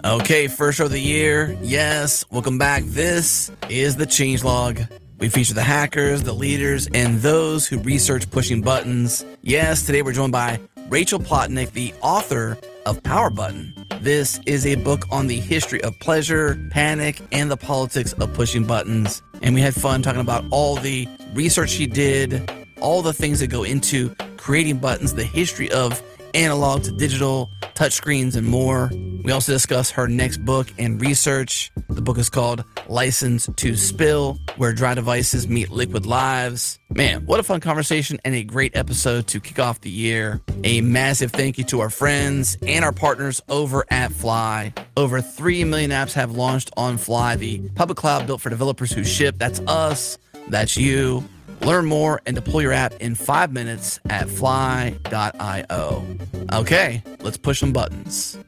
Okay, first show of the year. Yes, welcome back. This is the Changelog. We feature the hackers, the leaders, and those who research pushing buttons. Yes, today we're joined by Rachel Plotnick, the author of Power Button. This is a book on the history of pleasure, panic, and the politics of pushing buttons. And we had fun talking about all the research she did, all the things that go into creating buttons, the history of analog to digital, touchscreens, and more. We also discuss her next book and research. The book is called License to Spill, Where Dry Devices Meet Liquid Lives. Man, what a fun conversation and a great episode to kick off the year. A massive thank you to our friends and our partners over at Fly. Over 3 million apps have launched on Fly, the public cloud built for developers who ship. That's us. That's you. Learn more and deploy your app in 5 minutes at fly.io. Okay, let's push some buttons.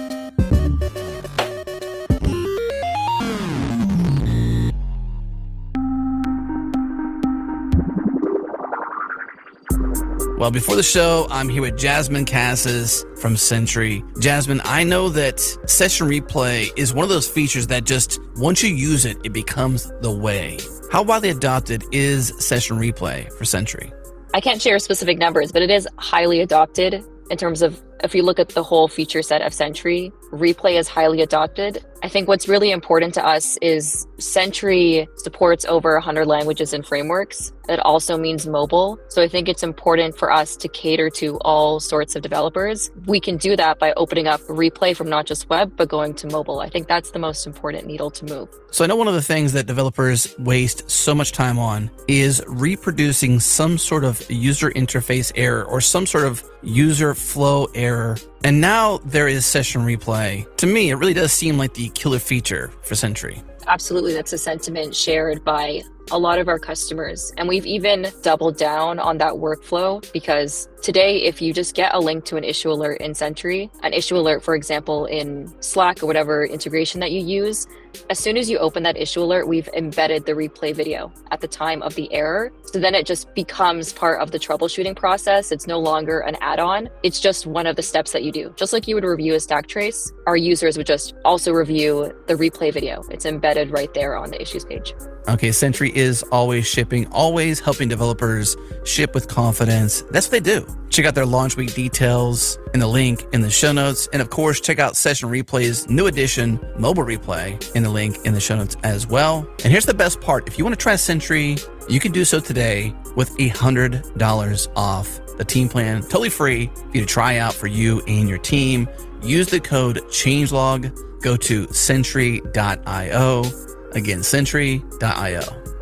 Well, before the show, I'm here with Jasmine Casas from Sentry. Jasmine, I know that Session Replay is one of those features that just, once you use it, it becomes the way. How widely adopted is Session Replay for Sentry? I can't share specific numbers, but it is highly adopted in terms of, if you look at the whole feature set of Sentry, Replay is highly adopted. I think what's really important to us is Sentry supports over 100 languages and frameworks. That also means mobile. So I think it's important for us to cater to all sorts of developers. We can do that by opening up Replay from not just web, but going to mobile. I think that's the most important needle to move. So I know one of the things that developers waste so much time on is reproducing some sort of user interface error or some sort of user flow error. And now there is Session Replay. To me, it really does seem like the killer feature for Sentry. Absolutely, that's a sentiment shared by a lot of our customers. And we've even doubled down on that workflow because today, if you just get a link to an issue alert in Sentry, an issue alert, for example, in Slack or whatever integration that you use, as soon as you open that issue alert, we've embedded the replay video at the time of the error. So then it just becomes part of the troubleshooting process. It's no longer an add-on. It's just one of the steps that you do. Just like you would review a stack trace, our users would just also review the replay video. It's embedded right there on the issues page. Okay, Sentry is always shipping, always helping developers ship with confidence. That's what they do. Check out their launch week details in the link in the show notes. And of course, check out Session Replay's new edition, Mobile Replay, in the link in the show notes as well. And here's the best part. If you want to try Sentry, you can do so today with $100 off the team plan. Totally free for you to try out for you and your team. Use the code CHANGELOG. Go to Sentry.io. Again, Sentry.io.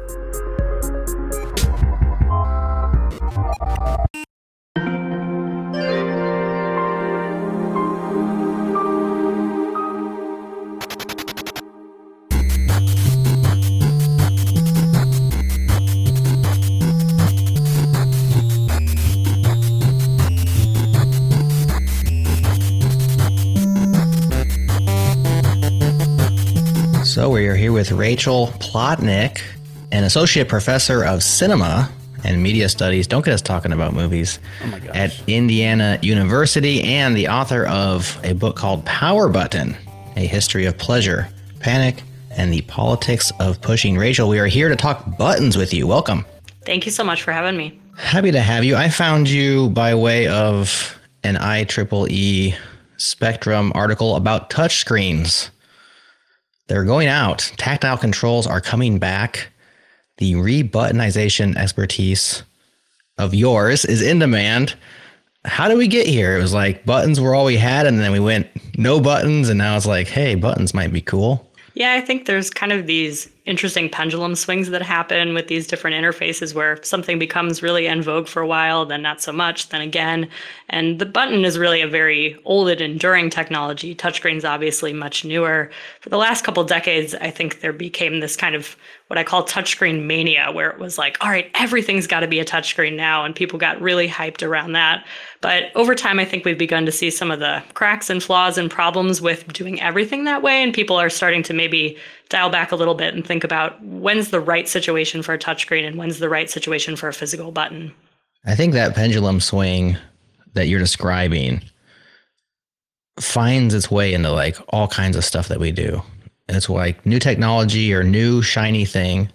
So we are here with Rachel Plotnick, an associate professor of cinema and media studies. Don't get us talking about movies. Oh my gosh. At Indiana University, and the author of a book called Power Button, A History of Pleasure, Panic, and the Politics of Pushing. Rachel, we are here to talk buttons with you. Welcome. Thank you so much for having me. Happy to have you. I found you by way of an IEEE Spectrum article about touchscreens. They're going out. Tactile controls are coming back. The rebuttonization expertise of yours is in demand. How did we get here? It was like buttons were all we had, and then we went no buttons, and now it's like, hey, buttons might be cool. Yeah, I think there's kind of these interesting pendulum swings that happen with these different interfaces where something becomes really en vogue for a while, then not so much, then again. And the button is really a very old and enduring technology. Touchscreen's obviously much newer. For the last couple of decades, I think there became this kind of what I call touchscreen mania, where it was like, all right, everything's got to be a touchscreen now. And people got really hyped around that. But over time, I think we've begun to see some of the cracks and flaws and problems with doing everything that way. And people are starting to maybe dial back a little bit and think about when's the right situation for a touchscreen and when's the right situation for a physical button. I think that pendulum swing that you're describing finds its way into like all kinds of stuff that we do. It's like new technology or new shiny thing.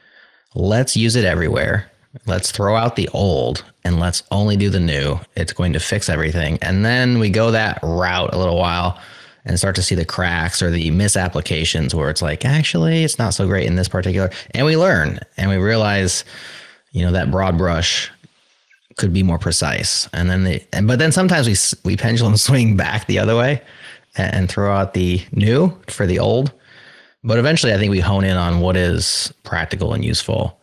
Let's use it everywhere. Let's throw out the old and let's only do the new. It's going to fix everything. And then we go that route a little while and start to see the cracks or the misapplications where it's like, actually, it's not so great in this particular. And we learn and we realize, that broad brush could be more precise. And then but then sometimes we pendulum swing back the other way and throw out the new for the old. But eventually I think we hone in on what is practical and useful.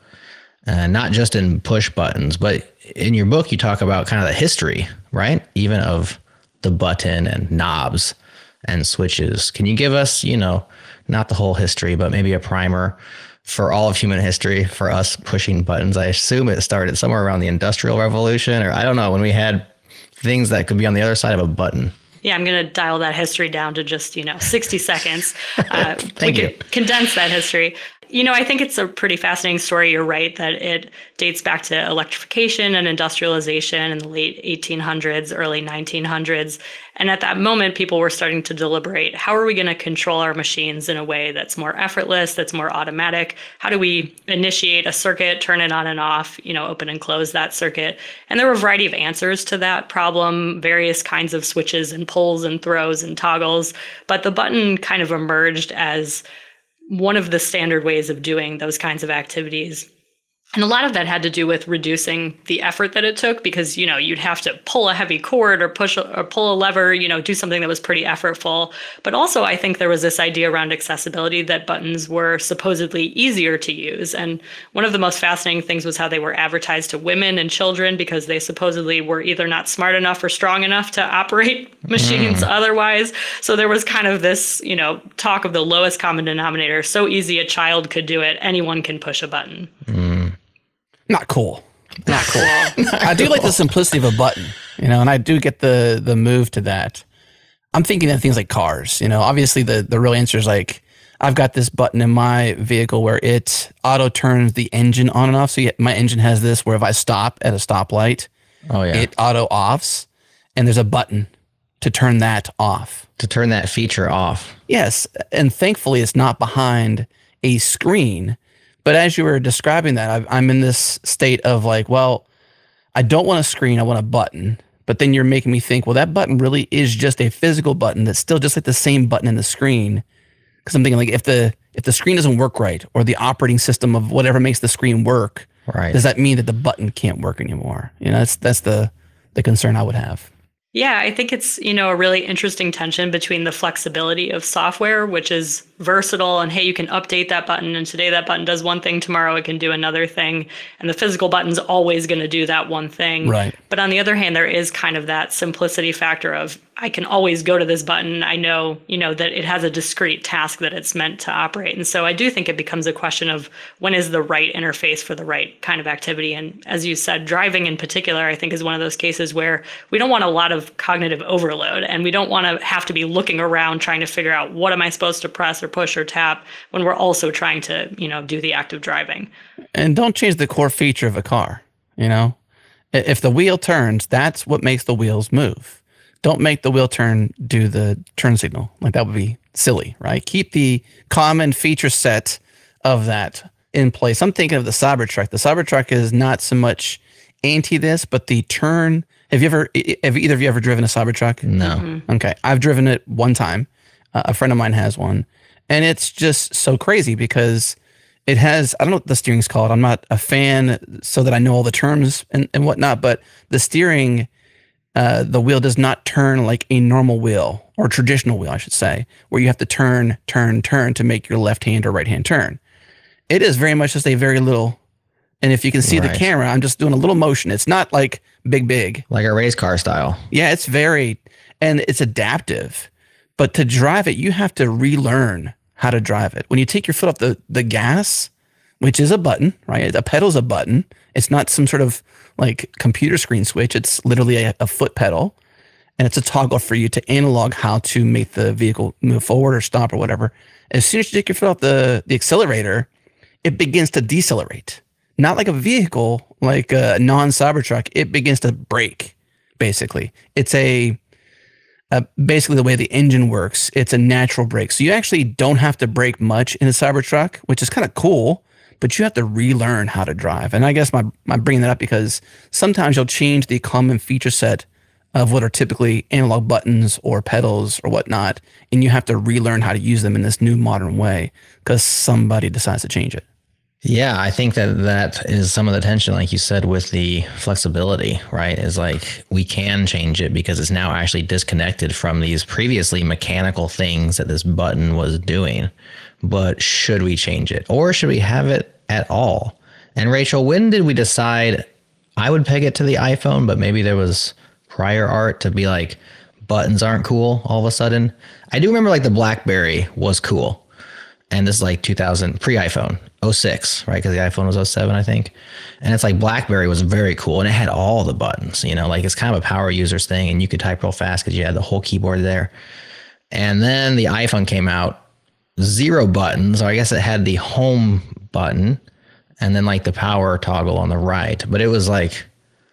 Not just in push buttons, but in your book, you talk about kind of the history, right? Even of the button and knobs and switches. Can you give us, not the whole history, but maybe a primer for all of human history for us pushing buttons? I assume it started somewhere around the Industrial Revolution, or I don't know, when we had things that could be on the other side of a button. Yeah, I'm going to dial that history down to just, 60 seconds. Thank you. Condense that history. I think it's a pretty fascinating story. You're right that it dates back to electrification and industrialization in the late 1800s, early 1900s. And at that moment, people were starting to deliberate, how are we going to control our machines in a way that's more effortless, that's more automatic? How do we initiate a circuit, turn it on and off, open and close that circuit? And there were a variety of answers to that problem, various kinds of switches and pulls and throws and toggles. But the button kind of emerged as one of the standard ways of doing those kinds of activities. And a lot of that had to do with reducing the effort that it took because, you'd have to pull a heavy cord or pull a lever, do something that was pretty effortful. But also, I think there was this idea around accessibility that buttons were supposedly easier to use. And one of the most fascinating things was how they were advertised to women and children because they supposedly were either not smart enough or strong enough to operate machines otherwise. So there was kind of this, talk of the lowest common denominator. So easy a child could do it. Anyone can push a button. Not cool. Not cool. I do like the simplicity of a button, and I do get the move to that. I'm thinking of things like cars, obviously the real answer is like, I've got this button in my vehicle where it auto turns the engine on and off. So my engine has this where if I stop at a stoplight, it auto offs and there's a button to turn that off. To turn that feature off. Yes. And thankfully it's not behind a screen. But as you were describing that, I'm in this state of like, well, I don't want a screen, I want a button. But then you're making me think, well, that button really is just a physical button that's still just like the same button in the screen. Because I'm thinking like if the screen doesn't work right or the operating system of whatever makes the screen work, right, does that mean that the button can't work anymore? That's the concern I would have. Yeah, I think it's, a really interesting tension between the flexibility of software, which is versatile and, hey, you can update that button and today that button does one thing, tomorrow it can do another thing. And the physical button's always going to do that one thing. Right. But on the other hand, there is kind of that simplicity factor of I can always go to this button. I know, that it has a discrete task that it's meant to operate. And so I do think it becomes a question of when is the right interface for the right kind of activity. And as you said, driving in particular, I think is one of those cases where we don't want a lot of cognitive overload and we don't want to have to be looking around trying to figure out what am I supposed to press or push or tap when we're also trying to, do the act of driving. And don't change the core feature of a car, If the wheel turns, that's what makes the wheels move. Don't make the wheel turn do the turn signal. Like that would be silly, right? Keep the common feature set of that in place. I'm thinking of the Cybertruck. The Cybertruck is not so much anti this, but the turn. Have either of you ever driven a Cybertruck? No. Mm-hmm. Okay. I've driven it one time. A friend of mine has one. And it's just so crazy because it has, I don't know what the steering's called. I'm not a fan so that I know all the terms and whatnot, but the steering, the wheel does not turn like a normal wheel or traditional wheel, I should say, where you have to turn to make your left hand or right hand turn. It is very much just a very little, and if you can see the camera, I'm just doing a little motion. It's not like big. Like a race car style. Yeah, it's and it's adaptive. But to drive it, you have to relearn how to drive it. When you take your foot off the gas, which is a button, right? A pedal's a button. It's not some sort of like computer screen switch. It's literally a foot pedal. And it's a toggle for you to analog how to make the vehicle move forward or stop or whatever. As soon as you take your foot off the accelerator, it begins to decelerate. Not like a vehicle, like a non-Cybertruck. It begins to brake, basically. It's basically the way the engine works, it's a natural brake. So you actually don't have to brake much in a Cybertruck, which is kind of cool, but you have to relearn how to drive. And I guess I'm bringing that up because sometimes you'll change the common feature set of what are typically analog buttons or pedals or whatnot, and you have to relearn how to use them in this new modern way because somebody decides to change it. Yeah, I think that is some of the tension, like you said, with the flexibility, right? Is like we can change it because it's now actually disconnected from these previously mechanical things that this button was doing. But should we change it or should we have it at all? And Rachel, when did we decide? I would peg it to the iPhone, but maybe there was prior art to be like buttons aren't cool all of a sudden. I do remember like the BlackBerry was cool. And this is like 2000 pre-iPhone, 06, right? Because the iPhone was 07, I think. And it's like BlackBerry was very cool. And it had all the buttons, you know, like it's kind of a power users thing. And you could type real fast because you had the whole keyboard there. And then the iPhone came out, 0 buttons. Or I guess it had the home button and then like the power toggle on the right. But it was like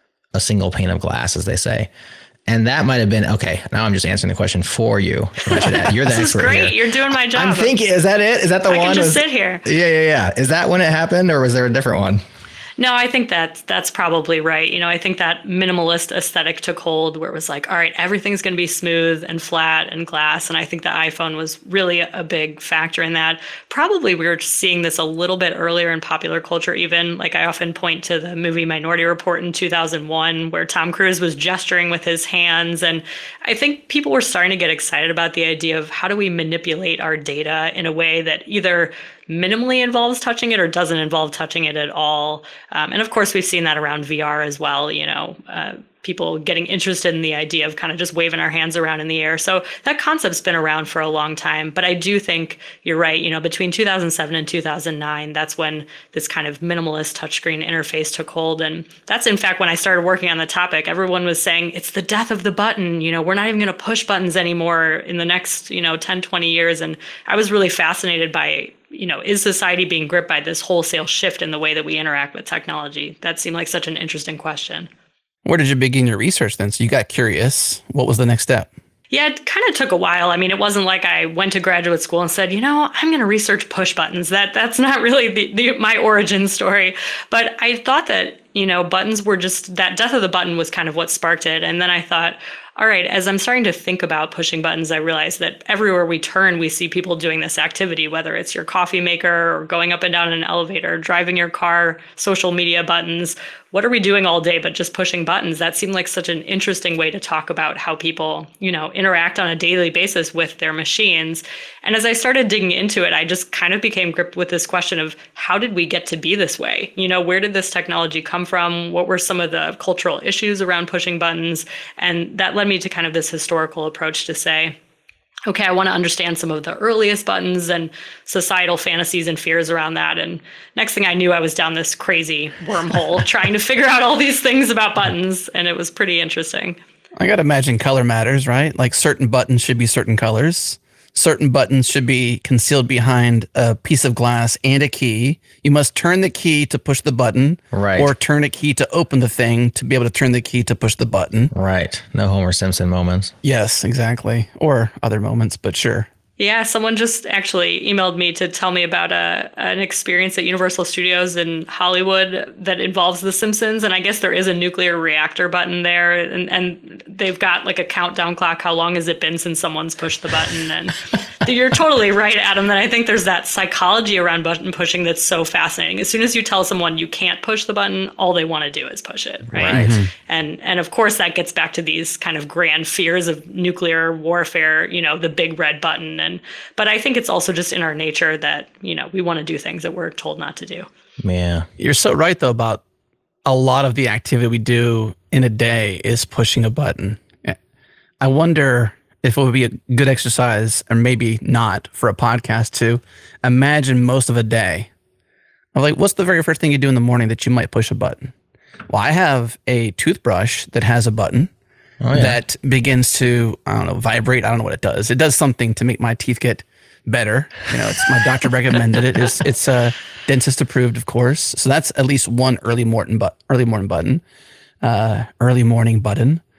a single pane of glass, as they say. And that might have been, okay, now I'm just answering the question for you. You're the This is expert great. here. You're doing my job. I'm thinking, is that it? Is that the one? I can just sit here. Yeah. Is that when it happened or was there a different one? No, I think that's probably right. You know, I think that minimalist aesthetic took hold where it was like, all right, everything's going to be smooth and flat and glass. And I think the iPhone was really a big factor in that. Probably we were seeing this a little bit earlier in popular culture even. Like I often point to the movie Minority Report in 2001 where Tom Cruise was gesturing with his hands. And I think people were starting to get excited about the idea of how do we manipulate our data in a way that either minimally involves touching it or doesn't involve touching it at all. And of course, we've seen that around VR as well, you know, people getting interested in the idea of kind of just waving our hands around in the air. So that concept's been around for a long time. But I do think you're right, you know, between 2007 and 2009, that's when this kind of minimalist touchscreen interface took hold. And that's, in fact, when I started working on the topic, everyone was saying it's the death of the button. You know, we're not even going to push buttons anymore in the next, 10, 20 years. And I was really fascinated by, is society being gripped by this wholesale shift in the way that we interact with technology? That seemed like such an interesting question. Where did you begin your research then? So you got curious. What was the next step? Yeah, it kind of took a while. I mean, it wasn't like I went to graduate school and said, I'm going to research push buttons. That's not really my origin story. But I thought that, buttons were just, that death of the button was kind of what sparked it. And then I thought, all right, as I'm starting to think about pushing buttons, I realized that everywhere we turn, we see people doing this activity, whether it's your coffee maker or going up and down an elevator, driving your car, social media buttons. What are we doing all day but just pushing buttons? That seemed like such an interesting way to talk about how people, interact on a daily basis with their machines. And as I started digging into it, I just kind of became gripped with this question of how did we get to be this way? Where did this technology come from? What were some of the cultural issues around pushing buttons? And that led me to kind of this historical approach to say, okay, I want to understand some of the earliest buttons and societal fantasies and fears around that. And next thing I knew, I was down this crazy wormhole trying to figure out all these things about buttons. And it was pretty interesting. I got to imagine color matters, right? Like certain buttons should be certain colors. Certain buttons should be concealed behind a piece of glass and a key. You must turn the key to push the button, right? Or turn a key to open the thing to be able to turn the key to push the button. Right. No Homer Simpson moments. Yes, exactly. Or other moments, but sure. Yeah, someone just actually emailed me to tell me about an experience at Universal Studios in Hollywood that involves The Simpsons. And I guess there is a nuclear reactor button there. And they've got like a countdown clock. How long has it been since someone's pushed the button? And you're totally right, Adam, that I think there's that psychology around button pushing that's so fascinating. As soon as you tell someone you can't push the button, all they want to do is push it, right? Mm-hmm. And of course, that gets back to these kind of grand fears of nuclear warfare, the big red button. But I think it's also just in our nature that, we want to do things that we're told not to do. Yeah. You're so right, though, about a lot of the activity we do in a day is pushing a button. I wonder if it would be a good exercise, or maybe not, for a podcast to imagine most of a day. I'm like, what's the very first thing you do in the morning that you might push a button? Well, I have a toothbrush that has a button. Oh, yeah. That begins to, vibrate. I don't know what it does. It does something to make my teeth get better. It's my doctor recommended it. It's dentist approved, of course. So that's at least one early morning button.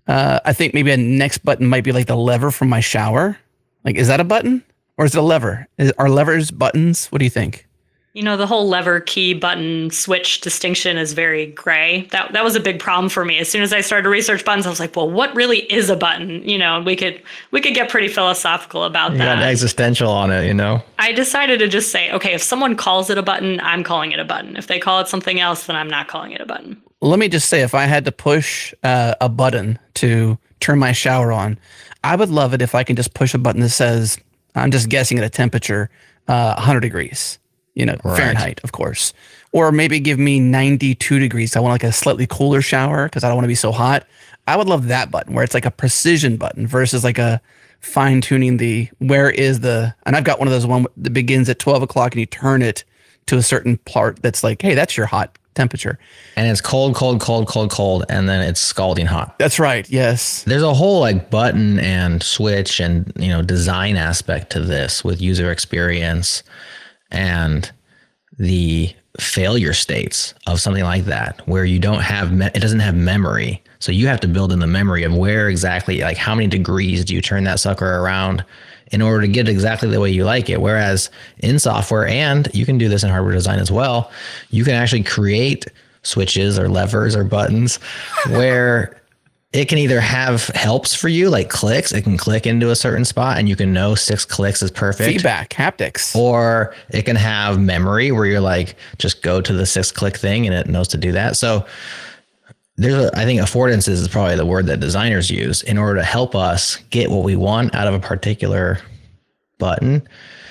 I think maybe a next button might be like the lever from my shower. Like, is that a button or is it a lever? Are levers buttons? What do you think? The whole lever, key, button, switch distinction is very gray. That was a big problem for me. As soon as I started to research buttons, I was like, well, what really is a button? We could get pretty philosophical about You that. got existential on it, I decided to just say, okay, if someone calls it a button, I'm calling it a button. If they call it something else, then I'm not calling it a button. Let me just say, if I had to push a button to turn my shower on, I would love it if I can just push a button that says, I'm just guessing at a temperature, 100 degrees. Right. Fahrenheit, of course. Or maybe give me 92 degrees. I want like a slightly cooler shower because I don't want to be so hot. I would love that button where it's like a precision button versus like a fine tuning and I've got one of those one that begins at 12 o'clock and you turn it to a certain part that's like, hey, that's your hot temperature. And it's cold, and then it's scalding hot. That's right. Yes. There's a whole like button and switch and, design aspect to this with user experience and the failure states of something like that, where you don't have, it doesn't have memory. So you have to build in the memory of where exactly, like how many degrees do you turn that sucker around in order to get it exactly the way you like it. Whereas in software, and you can do this in hardware design as well, you can actually create switches or levers or buttons where it can either have helps for you, like clicks. It can click into a certain spot and you can know 6 clicks is perfect. Feedback, haptics. Or it can have memory where you're like, just go to the 6 click thing and it knows to do that. So I think affordances is probably the word that designers use in order to help us get what we want out of a particular button.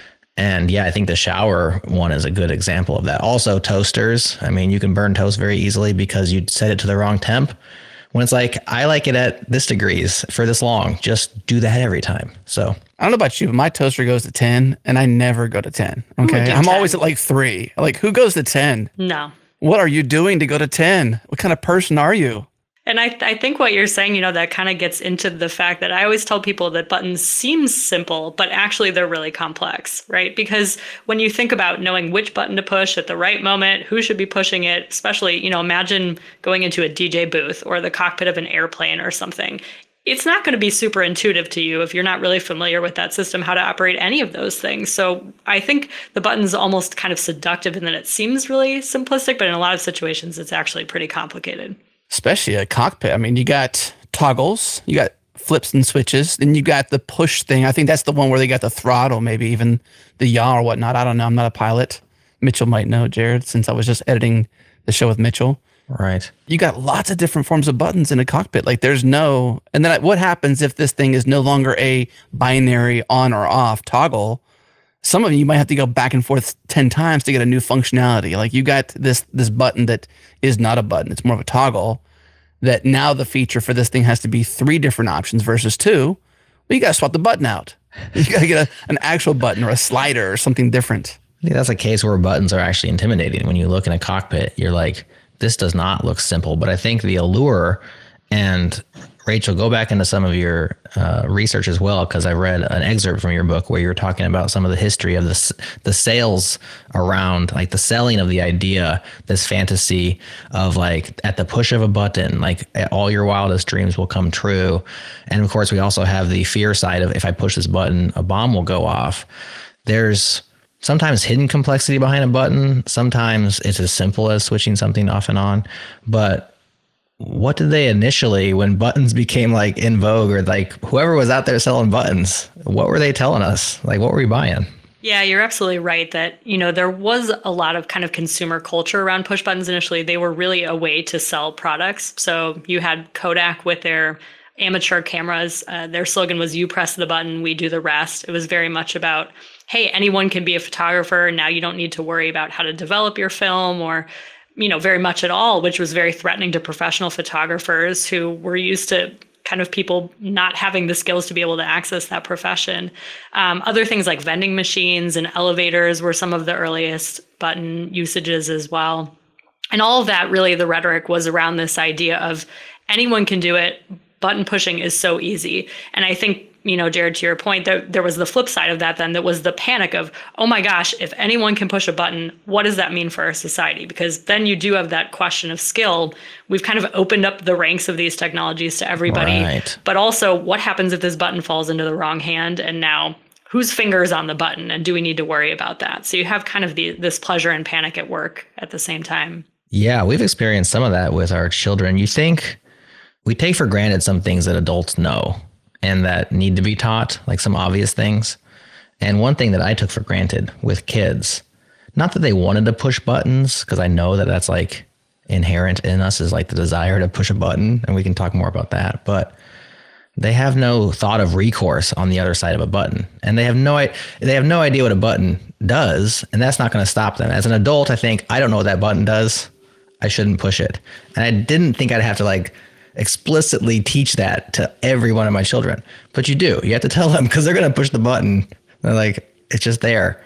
And yeah, I think the shower one is a good example of that. Also toasters. I mean, you can burn toast very easily because you set it to the wrong temp. When it's like, I like it at this degrees for this long, just do that every time. So I don't know about you, but my toaster goes to 10 and I never go to 10. Okay. I'm 10. always at like 3. Like, who goes to 10? No. What are you doing to go to 10? What kind of person are you? And I think what you're saying, that kind of gets into the fact that I always tell people that buttons seem simple, but actually they're really complex, right? Because when you think about knowing which button to push at the right moment, who should be pushing it, especially, imagine going into a DJ booth or the cockpit of an airplane or something. It's not going to be super intuitive to you if you're not really familiar with that system, how to operate any of those things. So I think the button's almost kind of seductive in that it seems really simplistic, but in a lot of situations, it's actually pretty complicated. Especially a cockpit. I mean, you got toggles, you got flips and switches, then you got the push thing. I think that's the one where they got the throttle, maybe even the yaw or whatnot. I don't know. I'm not a pilot. Mitchell might know, Jared, since I was just editing the show with Mitchell. Right. You got lots of different forms of buttons in a cockpit. Like and then what happens if this thing is no longer a binary on or off toggle? Some of you might have to go back and forth 10 times to get a new functionality. Like you got this button that is not a button. It's more of a toggle that now the feature for this thing has to be 3 different options versus 2. Well, you got to swap the button out. You got to get an actual button or a slider or something different. I think that's a case where buttons are actually intimidating. When you look in a cockpit, you're like, this does not look simple. But I think the allure, and Rachel, go back into some of your research as well, because I read an excerpt from your book where you're talking about some of the history of the sales around, like the selling of the idea, this fantasy of like at the push of a button, like all your wildest dreams will come true. And of course, we also have the fear side of if I push this button, a bomb will go off. There's sometimes hidden complexity behind a button. Sometimes it's as simple as switching something off and on. But what did they initially, when buttons became like in vogue, or like whoever was out there selling buttons, what were they telling us? Like, what were we buying? Yeah, you're absolutely right that, there was a lot of kind of consumer culture around push buttons initially. They were really a way to sell products. So you had Kodak with their amateur cameras. Their slogan was, you press the button, we do the rest. It was very much about, hey, anyone can be a photographer. Now you don't need to worry about how to develop your film or very much at all, which was very threatening to professional photographers who were used to kind of people not having the skills to be able to access that profession. Other things like vending machines and elevators were some of the earliest button usages as well. And all of that, really, the rhetoric was around this idea of anyone can do it. Button pushing is so easy. And I think Jared, to your point, there was the flip side of that then, that was the panic of, oh my gosh, if anyone can push a button, what does that mean for our society? Because then you do have that question of skill. We've kind of opened up the ranks of these technologies to everybody. Right. But also, what happens if this button falls into the wrong hand? And now, whose finger is on the button? And do we need to worry about that? So you have kind of this pleasure and panic at work at the same time. Yeah, we've experienced some of that with our children. You think we take for granted some things that adults know and that need to be taught, like some obvious things. And one thing that I took for granted with kids, not that they wanted to push buttons, because I know that that's like inherent in us, is like the desire to push a button, and we can talk more about that, but they have no thought of recourse on the other side of a button, and they have no idea what a button does, and that's not going to stop them. As an adult, I think, I don't know what that button does, I shouldn't push it. And I didn't think I'd have to like explicitly teach that to every one of my children, but you do. You have to tell them, because they're going to push the button. They're like, it's just there.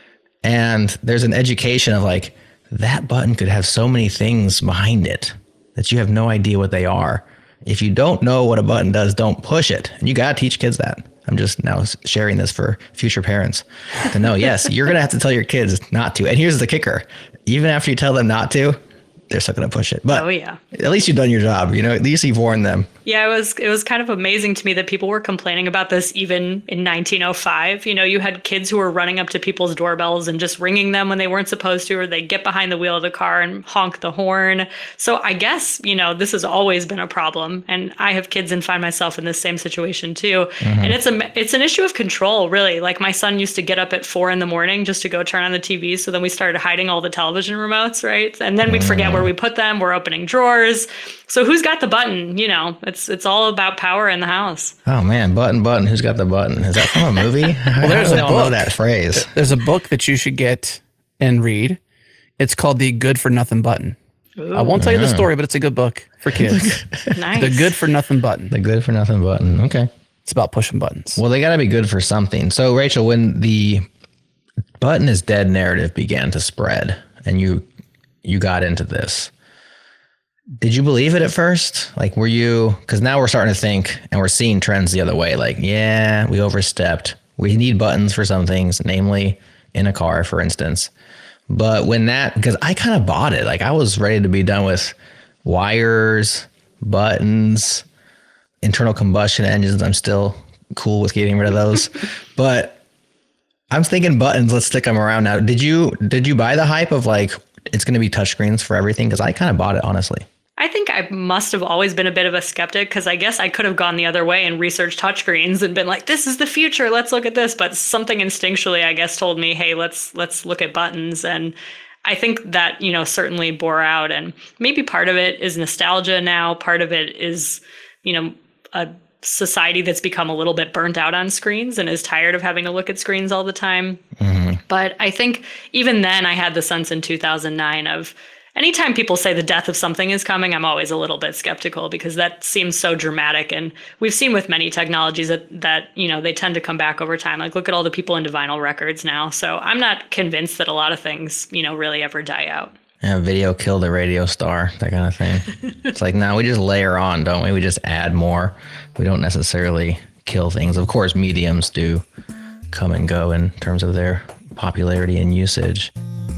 And there's an education of like, that button could have so many things behind it that you have no idea what they are. If you don't know what a button does, don't push it. And you got to teach kids that. I'm just now sharing this for future parents to know, yes, you're going to have to tell your kids not to. And here's the kicker. Even after you tell them not to, they're still going to push it. But at least you've done your job. At least you've warned them. Yeah, it was kind of amazing to me that people were complaining about this even in 1905. You had kids who were running up to people's doorbells and just ringing them when they weren't supposed to, or they get behind the wheel of the car and honk the horn. So I guess, this has always been a problem. And I have kids and find myself in this same situation too. Mm-hmm. And it's an issue of control, really. Like my son used to get up at 4 a.m. just to go turn on the TV. So then we started hiding all the television remotes, right? And then we'd forget where we put them. We're opening drawers. So who's got the button? It's all about power in the house. Oh man, button, who's got the button? Is that from a movie? Well, there's I don't know that phrase. There's a book that you should get and read. It's called The Good for Nothing Button. Ooh. I won't tell you the story, but it's a good book for kids. Nice. The Good for Nothing Button. The Good for Nothing Button. Okay. It's about pushing buttons. Well, they got to be good for something. So Rachel, when the button is dead narrative began to spread and you got into this, did you believe it at first? Like, were you, because now we're starting to think and we're seeing trends the other way. Like, yeah, we overstepped. We need buttons for some things, namely in a car, for instance. But because I kind of bought it. Like I was ready to be done with wires, buttons, internal combustion engines. I'm still cool with getting rid of those. But I'm thinking buttons, let's stick them around now. Did you buy the hype of like, it's going to be touchscreens for everything? Because I kind of bought it, honestly. I think I must have always been a bit of a skeptic, because I guess I could have gone the other way and researched touchscreens and been like, this is the future, let's look at this. But something instinctually, I guess, told me, hey, let's look at buttons. And I think that, certainly bore out. And maybe part of it is nostalgia now. Part of it is, a society that's become a little bit burnt out on screens and is tired of having to look at screens all the time. Mm-hmm. But I think even then I had the sense in 2009 of, anytime people say the death of something is coming, I'm always a little bit skeptical, because that seems so dramatic. And we've seen with many technologies that they tend to come back over time. Like look at all the people into vinyl records now. So I'm not convinced that a lot of things, really ever die out. Yeah, video killed a radio star, that kind of thing. It's like, no, we just layer on, don't we? We just add more. We don't necessarily kill things. Of course, mediums do come and go in terms of their popularity and usage.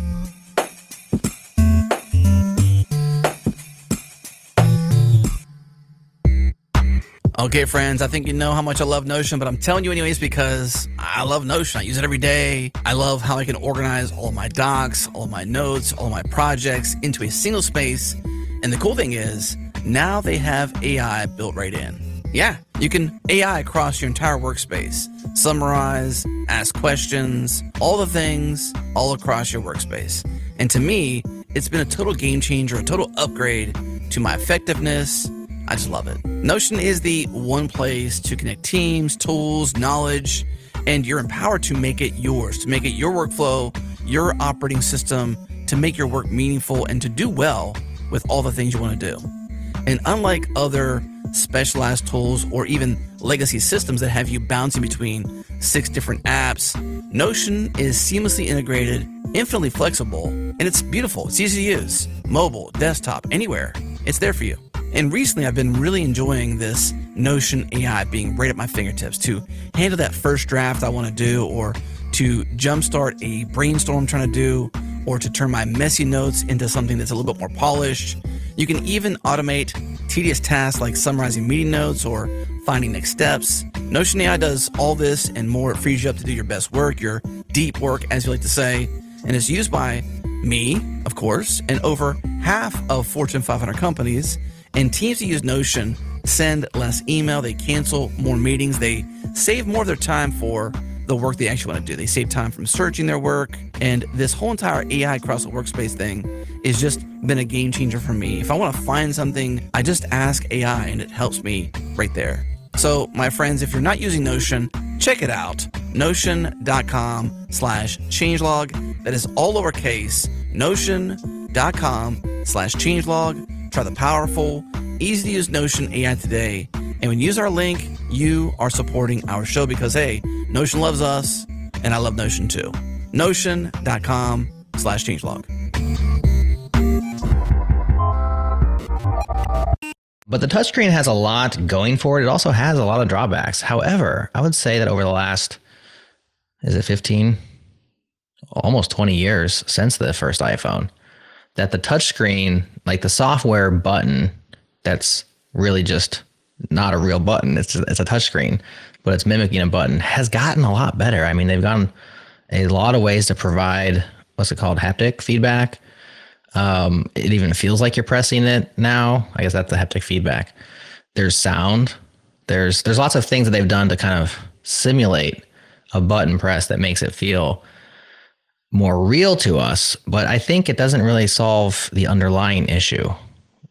Okay, friends, I think you know how much I love Notion, but I'm telling you anyways because I love Notion. I use it every day. I love how I can organize all of my docs, all of my notes, all of my projects into a single space. And the cool thing is, now they have AI built right in. Yeah, you can AI across your entire workspace. Summarize, ask questions, all the things, all across your workspace. And to me, it's been a total game changer, a total upgrade to my effectiveness. I just love it. Notion is the one place to connect teams, tools, knowledge, and you're empowered to make it yours, to make it your workflow, your operating system, to make your work meaningful and to do well with all the things you want to do. And unlike other specialized tools or even legacy systems that have you bouncing between 6 different apps, Notion is seamlessly integrated, infinitely flexible, and it's beautiful. It's easy to use. Mobile, desktop, anywhere. It's there for you. And recently, I've been really enjoying this Notion AI being right at my fingertips to handle that first draft I want to do, or to jumpstart a brainstorm I'm trying to do, or to turn my messy notes into something that's a little bit more polished. You can even automate tedious tasks like summarizing meeting notes or finding next steps. Notion AI does all this and more. It frees you up to do your best work, your deep work, as you like to say, and it's used by me, of course, and over half of Fortune 500 companies. And teams that use Notion send less email, they cancel more meetings, they save more of their time for the work they actually want to do. They save time from searching their work, and this whole entire AI across the workspace thing has just been a game changer for me. If I want to find something, I just ask AI and it helps me right there. So my friends, if you're not using Notion, check it out. Notion.com/changelog. That is all lowercase. Notion.com/changelog. Try the powerful, easy to use Notion AI today. And when you use our link, you are supporting our show because, hey, Notion loves us and I love Notion too. Notion.com/changelog. But the touchscreen has a lot going for it. It also has a lot of drawbacks. However, I would say that over the last, 15, almost 20 years since the first iPhone, that the touchscreen, like the software button, that's really just not a real button. It's a touchscreen, but it's mimicking a button, has gotten a lot better. I mean, they've gone a lot of ways to provide, haptic feedback. It even feels like you're pressing it now. I guess that's the haptic feedback. There's sound. There's lots of things that they've done to kind of simulate a button press that makes it feel more real to us. But I think it doesn't really solve the underlying issue. Do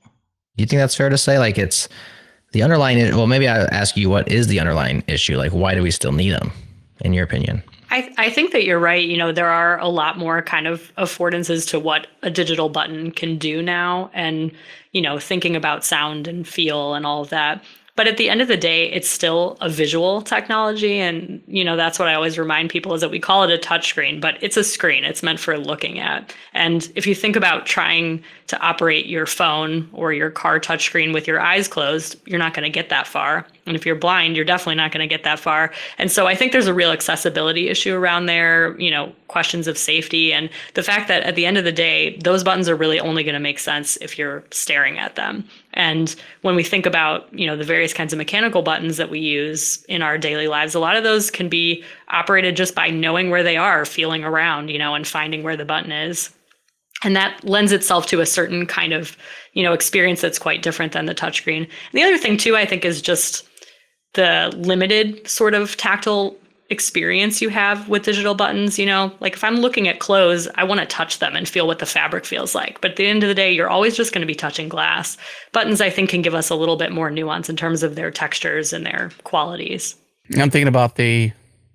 you think that's fair to say? Like, it's the underlying, well, maybe I'll ask you, what is the underlying issue? Like, why do we still need them, in your opinion? I think that you're right. You know, there are a lot more kind of affordances to what a digital button can do now, and, you know, thinking about sound and feel and all of that. But at the end of the day, it's still a visual technology. And, you know, that's what I always remind people, is that we call it a touchscreen, but it's a screen. It's meant for looking at. And if you think about trying to operate your phone or your car touchscreen with your eyes closed, you're not going to get that far. And if you're blind, you're definitely not going to get that far. And so I think there's a real accessibility issue around there, you know, questions of safety, and the fact that at the end of the day, those buttons are really only going to make sense if you're staring at them. And when we think about, you know, the various kinds of mechanical buttons that we use in our daily lives, a lot of those can be operated just by knowing where they are, feeling around, you know, and finding where the button is. And that lends itself to a certain kind of, you know, experience that's quite different than the touchscreen. And the other thing too, I think, is just the limited sort of tactile experience you have with digital buttons. You know, like if I'm looking at clothes, I want to touch them and feel what the fabric feels like. But at the end of the day, you're always just going to be touching glass. Buttons, I think, can give us a little bit more nuance in terms of their textures and their qualities. I'm thinking about the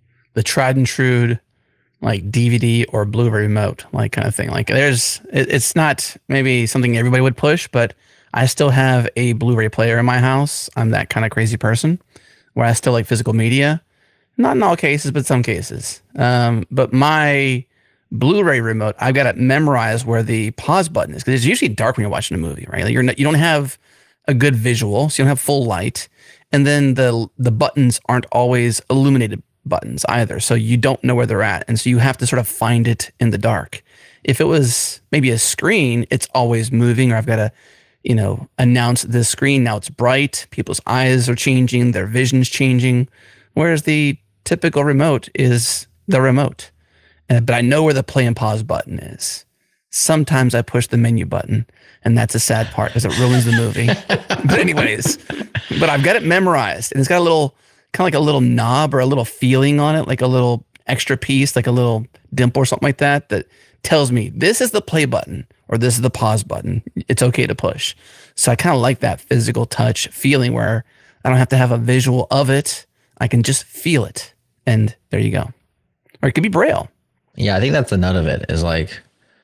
tried and true, like DVD or Blu-ray remote, like kind of thing. Like it's not maybe something everybody would push, but I still have a Blu-ray player in my house. I'm that kind of crazy person where I still like physical media. Not in all cases, but some cases. But my Blu-ray remote, I've got it memorized where the pause button is, because it's usually dark when you're watching a movie, right? Like you don't have a good visual, so you don't have full light, and then the buttons aren't always illuminated buttons either, so you don't know where they're at, and so you have to sort of find it in the dark. If it was maybe a screen, it's always moving, or I've got to, you know, announce this screen now it's bright. People's eyes are changing, their vision's changing, whereas the typical remote is the remote. But I know where the play and pause button is. Sometimes I push the menu button, and that's a sad part because it ruins the movie. But anyways, but I've got it memorized, and it's got a little, kind of like a little knob or a little feeling on it, like a little extra piece, like a little dimple or something like that, that tells me this is the play button or this is the pause button. It's okay to push. So I kind of like that physical touch feeling where I don't have to have a visual of it. I can just feel it. And there you go. Or it could be Braille. Yeah, I think that's the nut of it, is like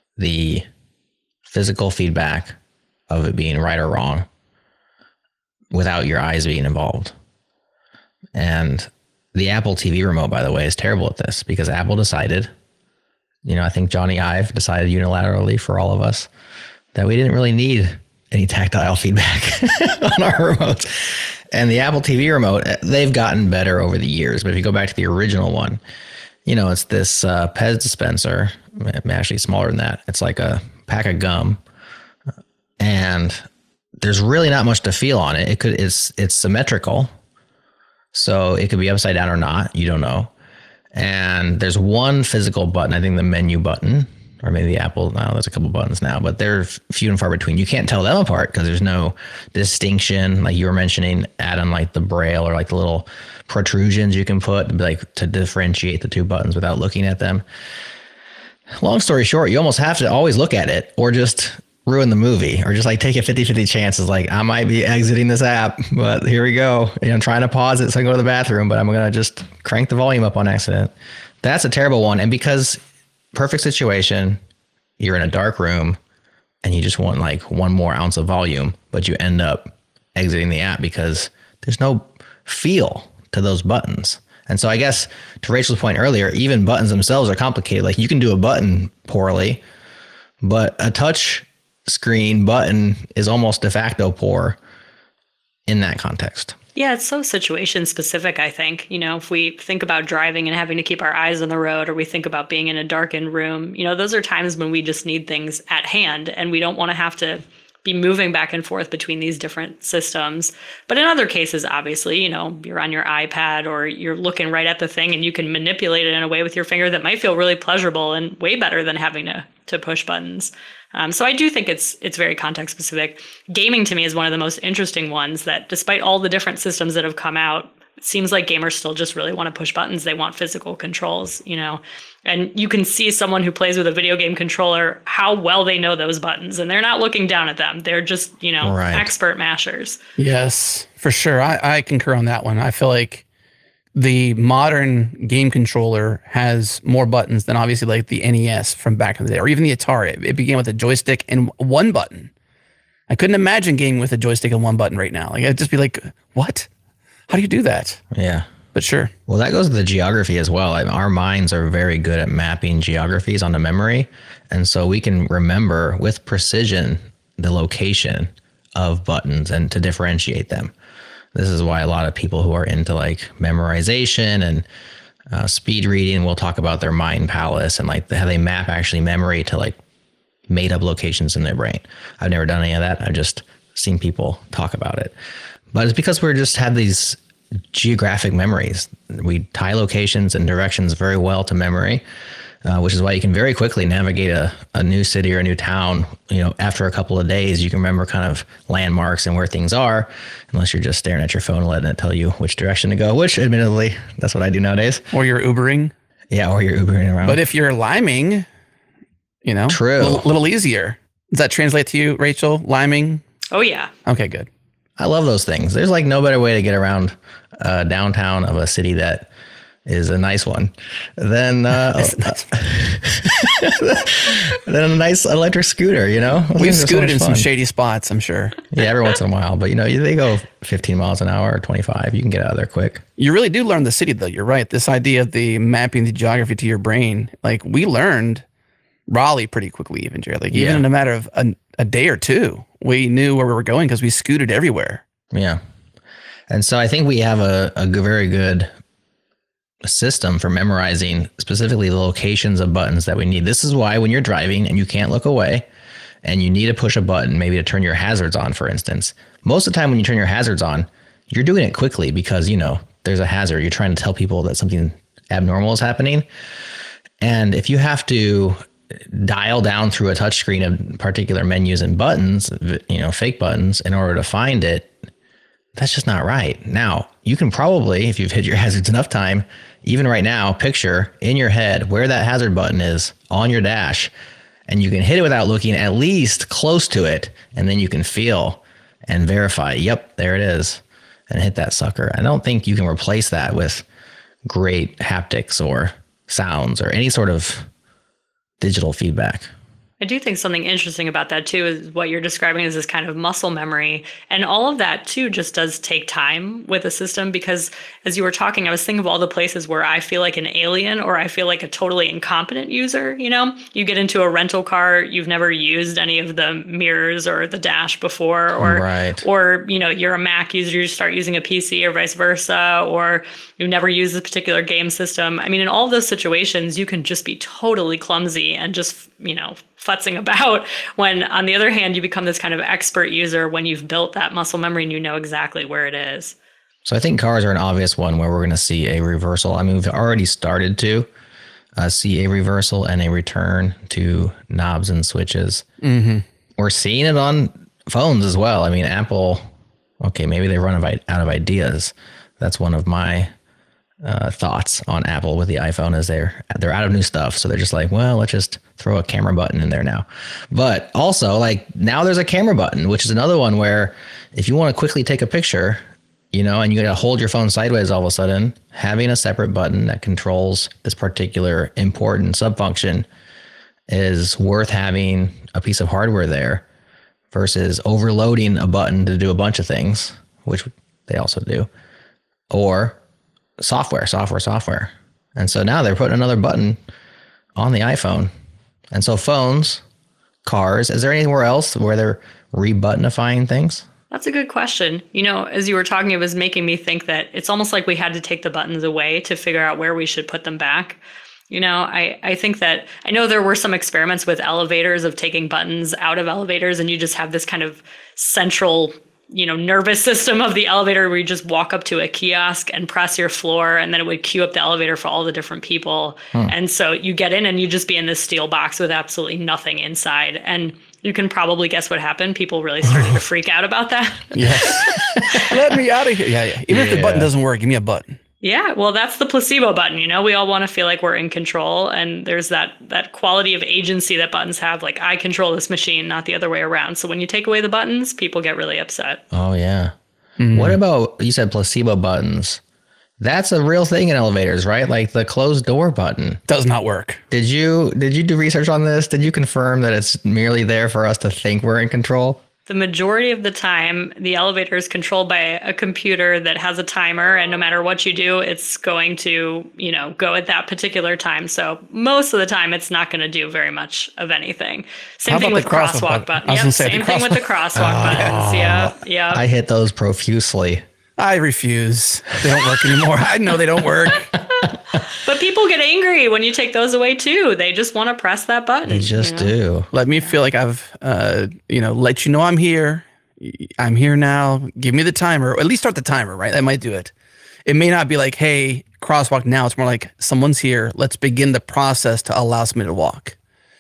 the physical feedback of it being right or wrong without your eyes being involved. And the Apple TV remote, by the way, is terrible at this, because Apple decided, you know, I think Johnny Ive decided unilaterally for all of us that we didn't really need any tactile feedback on our remotes. And the Apple TV remote, they've gotten better over the years. But if you go back to the original one, it's this Pez dispenser, actually smaller than that. It's like a pack of gum. And there's really not much to feel on it. It's symmetrical. So it could be upside down or not. You don't know. And there's one physical button, I think the menu button, or maybe the Apple. No, there's a couple buttons now, but they're few and far between. You can't tell them apart because there's no distinction, like you were mentioning, Adam, like the braille or like the little protrusions you can put like to differentiate the two buttons without looking at them. Long story short, you almost have to always look at it or just ruin the movie or just like take a 50-50 chances. Like I might be exiting this app, but here we go. I'm trying to pause it so I can go to the bathroom, but I'm going to just crank the volume up on accident. That's a terrible one. And because perfect situation, you're in a dark room and you just want like 1 more ounce of volume, but you end up exiting the app because there's no feel to those buttons. And so I guess to Rachel's point earlier, even buttons themselves are complicated. Like you can do a button poorly, but a touch screen button is almost de facto poor in that context. Yeah, it's so situation specific, I think. If we think about driving and having to keep our eyes on the road, or we think about being in a darkened room, those are times when we just need things at hand and we don't want to have to be moving back and forth between these different systems. But in other cases, obviously, you're on your iPad or you're looking right at the thing and you can manipulate it in a way with your finger that might feel really pleasurable and way better than having to push buttons. So I do think it's very context specific. Gaming to me is one of the most interesting ones that despite all the different systems that have come out, it seems like gamers still just really want to push buttons. They want physical controls, and you can see someone who plays with a video game controller, how well they know those buttons, and they're not looking down at them. They're just, Right. expert mashers. Yes, for sure. I concur on that one. I feel like the modern game controller has more buttons than obviously like the NES from back in the day, or even the Atari. It began with a joystick and 1 button. I couldn't imagine gaming with a joystick and 1 button right now. Like I'd just be like, what? How do you do that? Yeah. But sure. Well, that goes to the geography as well. Our minds are very good at mapping geographies onto memory. And so we can remember with precision the location of buttons and to differentiate them. This is why a lot of people who are into like memorization and speed reading will talk about their mind palace and like how they map actually memory to like made up locations in their brain. I've never done any of that. I've just seen people talk about it. But it's because we're just have these geographic memories. We tie locations and directions very well to memory, which is why you can very quickly navigate a new city or a new town. After a couple of days, you can remember kind of landmarks and where things are, unless you're just staring at your phone and letting it tell you which direction to go, which admittedly, that's what I do nowadays. Or you're Ubering. Yeah, or you're Ubering around. But if you're liming, True. A little easier. Does that translate to you, Rachel? Liming? Oh, yeah. Okay, good. I love those things. There's like no better way to get around downtown of a city that is a nice one than than a nice electric scooter. We've scooted in some fun. shady spots, I'm sure. Yeah, every once in a while, but they go 15 miles an hour or 25. You can get out of there quick. You really do learn the city, though. You're right. This idea of the mapping the geography to your brain, like we learned Raleigh pretty quickly, even Jared. Like even in a matter of a day or two, we knew where we were going because we scooted everywhere. Yeah, and so I think we have a very good system for memorizing specifically the locations of buttons that we need. This is why when you're driving and you can't look away and you need to push a button, maybe to turn your hazards on, for instance, most of the time when you turn your hazards on, you're doing it quickly because, there's a hazard. You're trying to tell people that something abnormal is happening. And if you have to dial down through a touchscreen of particular menus and buttons, fake buttons in order to find it, that's just not right. Now, you can probably, if you've hit your hazards enough time, even right now, picture in your head where that hazard button is on your dash, and you can hit it without looking at least close to it, and then you can feel and verify, yep, there it is, and hit that sucker. I don't think you can replace that with great haptics or sounds or any sort of digital feedback. I do think something interesting about that too is what you're describing as this kind of muscle memory. And all of that too just does take time with a system because as you were talking, I was thinking of all the places where I feel like an alien or I feel like a totally incompetent user. You know, you get into a rental car, you've never used any of the mirrors or the dash before, or you know, you're a Mac user, you start using a PC or vice versa, or you've never used a particular game system. I mean, in all those situations, you can just be totally clumsy and just, you know, futzing about when on the other hand, you become this kind of expert user when you've built that muscle memory and you know exactly where it is. So I think cars are an obvious one where we're going to see a reversal. I mean, we've already started to see a reversal and a return to knobs and switches. Mm-hmm. We're seeing it on phones as well. I mean, Apple, okay, maybe they run out of ideas. That's one of my thoughts on Apple with the iPhone is they're out of new stuff. So they're just like, well, let's just throw a camera button in there now. But also like now there's a camera button, which is another one where if you want to quickly take a picture, you know, and you got to hold your phone sideways all of a sudden, having a separate button that controls this particular important subfunction is worth having a piece of hardware there versus overloading a button to do a bunch of things, which they also do, or software. And so now they're putting another button on the iPhone. And so phones, cars, is there anywhere else where they're rebuttonifying things? That's a good question. You know, as you were talking, it was making me think that it's almost like we had to take the buttons away to figure out where we should put them back. You know, I think that I know there were some experiments with elevators of taking buttons out of elevators and you just have this kind of central, you know, nervous system of the elevator where you just walk up to a kiosk and press your floor and then it would queue up the elevator for all the different people. And so you get in and you just be in this steel box with absolutely nothing inside. And you can probably guess what happened. People really started to freak out about that. Yes. Let me out of here. Yeah. Even if the button doesn't work, give me a button. Yeah, well, that's the placebo button. You know, we all want to feel like we're in control. And there's that quality of agency that buttons have. Like, I control this machine, not the other way around. So when you take away the buttons, people get really upset. Oh, yeah. What about, you said placebo buttons. That's a real thing in elevators, right? Like the closed door button. Does not work. Did you do research on this? Did you confirm that it's merely there for us to think we're in control? The majority of the time, the elevator is controlled by a computer that has a timer, and no matter what you do, it's going to, you know, go at that particular time. So most of the time, it's not going to do very much of anything. Same thing with crosswalk buttons. Yep. Same thing with the crosswalk buttons. Yeah. I hit those profusely. I refuse. They don't work anymore. I know they don't work. But people get angry when you take those away too. They just want to press that button. They just do. Let me feel like I've, let you know I'm here. I'm here now. Give me the timer. Or at least start the timer, right? That might do it. It may not be like, hey, crosswalk now. It's more like someone's here. Let's begin the process to allow somebody to walk.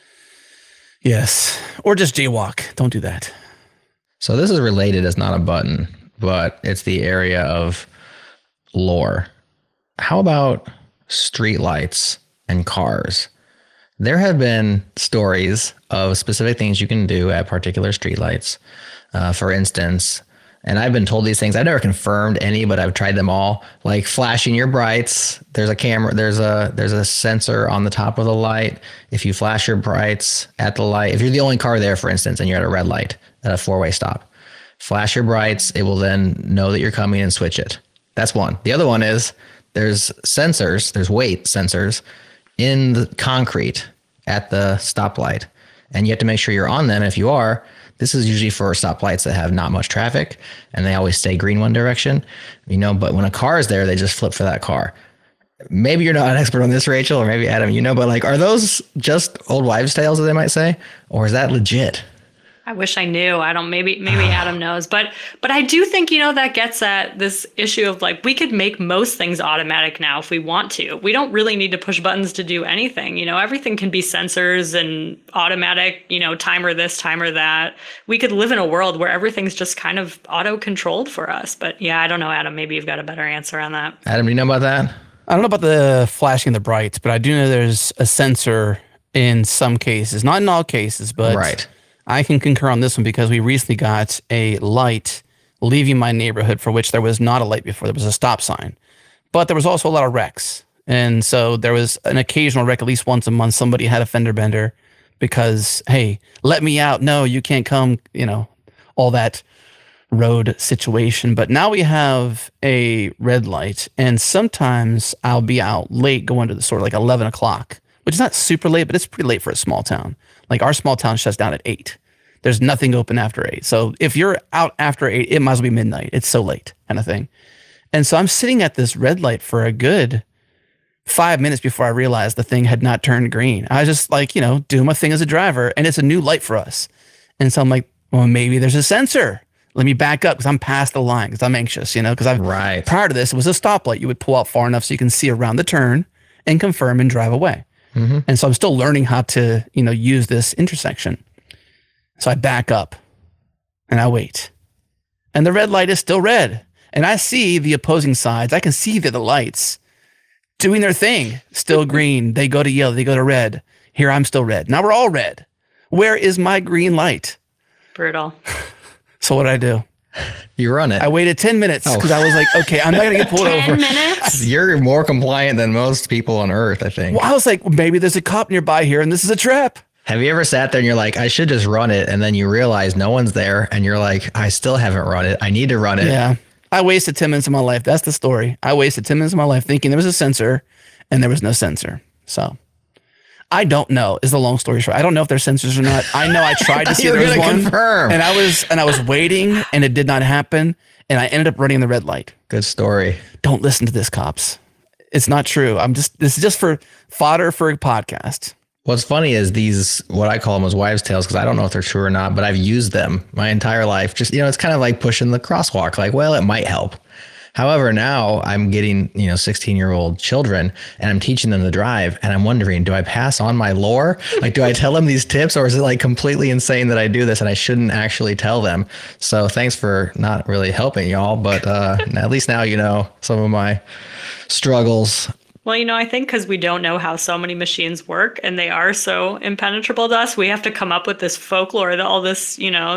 Yes. Or just jaywalk. Don't do that. So this is related as not a button, but it's the area of lore. How about streetlights and cars? There have been stories of specific things you can do at particular streetlights. For instance, and I've been told these things. I've never confirmed any, but I've tried them all. Like flashing your brights. There's a camera. There's a sensor on the top of the light. If you flash your brights at the light, if you're the only car there, for instance, and you're at a red light at a four-way stop, flash your brights. It will then know that you're coming and switch it. That's one. The other one is there's sensors. There's weight sensors in the concrete at the stoplight, and you have to make sure you're on them. If you are, this is usually for stoplights that have not much traffic and they always stay green one direction, but when a car is there, they just flip for that car. Maybe you're not an expert on this, Rachel, or maybe Adam, but like, are those just old wives' tales, as they might say, or is that legit? I wish I knew. I don't, maybe Adam knows, but I do think, that gets at this issue of like, we could make most things automatic now if we want to. We don't really need to push buttons to do anything. Everything can be sensors and automatic, timer this, timer that. We could live in a world where everything's just kind of auto-controlled for us. But yeah, I don't know, Adam, maybe you've got a better answer on that. Adam, do you know about that? I don't know about the flashing the brights, but I do know there's a sensor in some cases, not in all cases, but right. I can concur on this one because we recently got a light leaving my neighborhood for which there was not a light before. There was a stop sign, but there was also a lot of wrecks. And so there was an occasional wreck, at least once a month. Somebody had a fender bender because, hey, let me out. No, you can't come, all that road situation. But now we have a red light, and sometimes I'll be out late going to the store, like 11 o'clock, which is not super late, but it's pretty late for a small town. Like our small town shuts down at 8. There's nothing open after 8. So if you're out after 8, it might as well be midnight. It's so late, kind of thing. And so I'm sitting at this red light for a good 5 minutes before I realized the thing had not turned green. I was just like, doing my thing as a driver, and it's a new light for us. And so I'm like, well, maybe there's a sensor. Let me back up because I'm past the line because I'm anxious, because prior to this, it was a stoplight. You would pull out far enough so you can see around the turn and confirm and drive away. Mm-hmm. And so I'm still learning how to, use this intersection. So I back up and I wait. And the red light is still red. And I see the opposing sides. I can see the lights doing their thing. Still green. They go to yellow. They go to red. Here I'm still red. Now we're all red. Where is my green light? Brutal. So what did I do? You run it. I waited 10 minutes because I was like, okay, I'm not going to get pulled 10 over. 10 minutes? You're more compliant than most people on Earth, I think. Well, I was like, maybe there's a cop nearby here and this is a trap. Have you ever sat there and you're like, I should just run it, and then you realize no one's there, and you're like, I still haven't run it. I need to run it. Yeah. I wasted 10 minutes of my life. That's the story. I wasted 10 minutes of my life thinking there was a sensor and there was no sensor. So I don't know is the long story short. I don't know if there's sensors or not. I know I tried to see there was one. Confirm. And I was waiting and it did not happen. And I ended up running the red light. Good story. Don't listen to this, this It's not true. This is just for fodder for a podcast. What's funny is these, what I call them as wives' tales, because I don't know if they're true or not, but I've used them my entire life. Just, it's kind of like pushing the crosswalk. Like, well, it might help. However, now I'm getting, 16-year-old children and I'm teaching them to drive, and I'm wondering, do I pass on my lore? Like, do I tell them these tips, or is it like completely insane that I do this and I shouldn't actually tell them? So thanks for not really helping y'all, but at least now you know some of my struggles. Well, I think because we don't know how so many machines work and they are so impenetrable to us, we have to come up with this folklore, all this,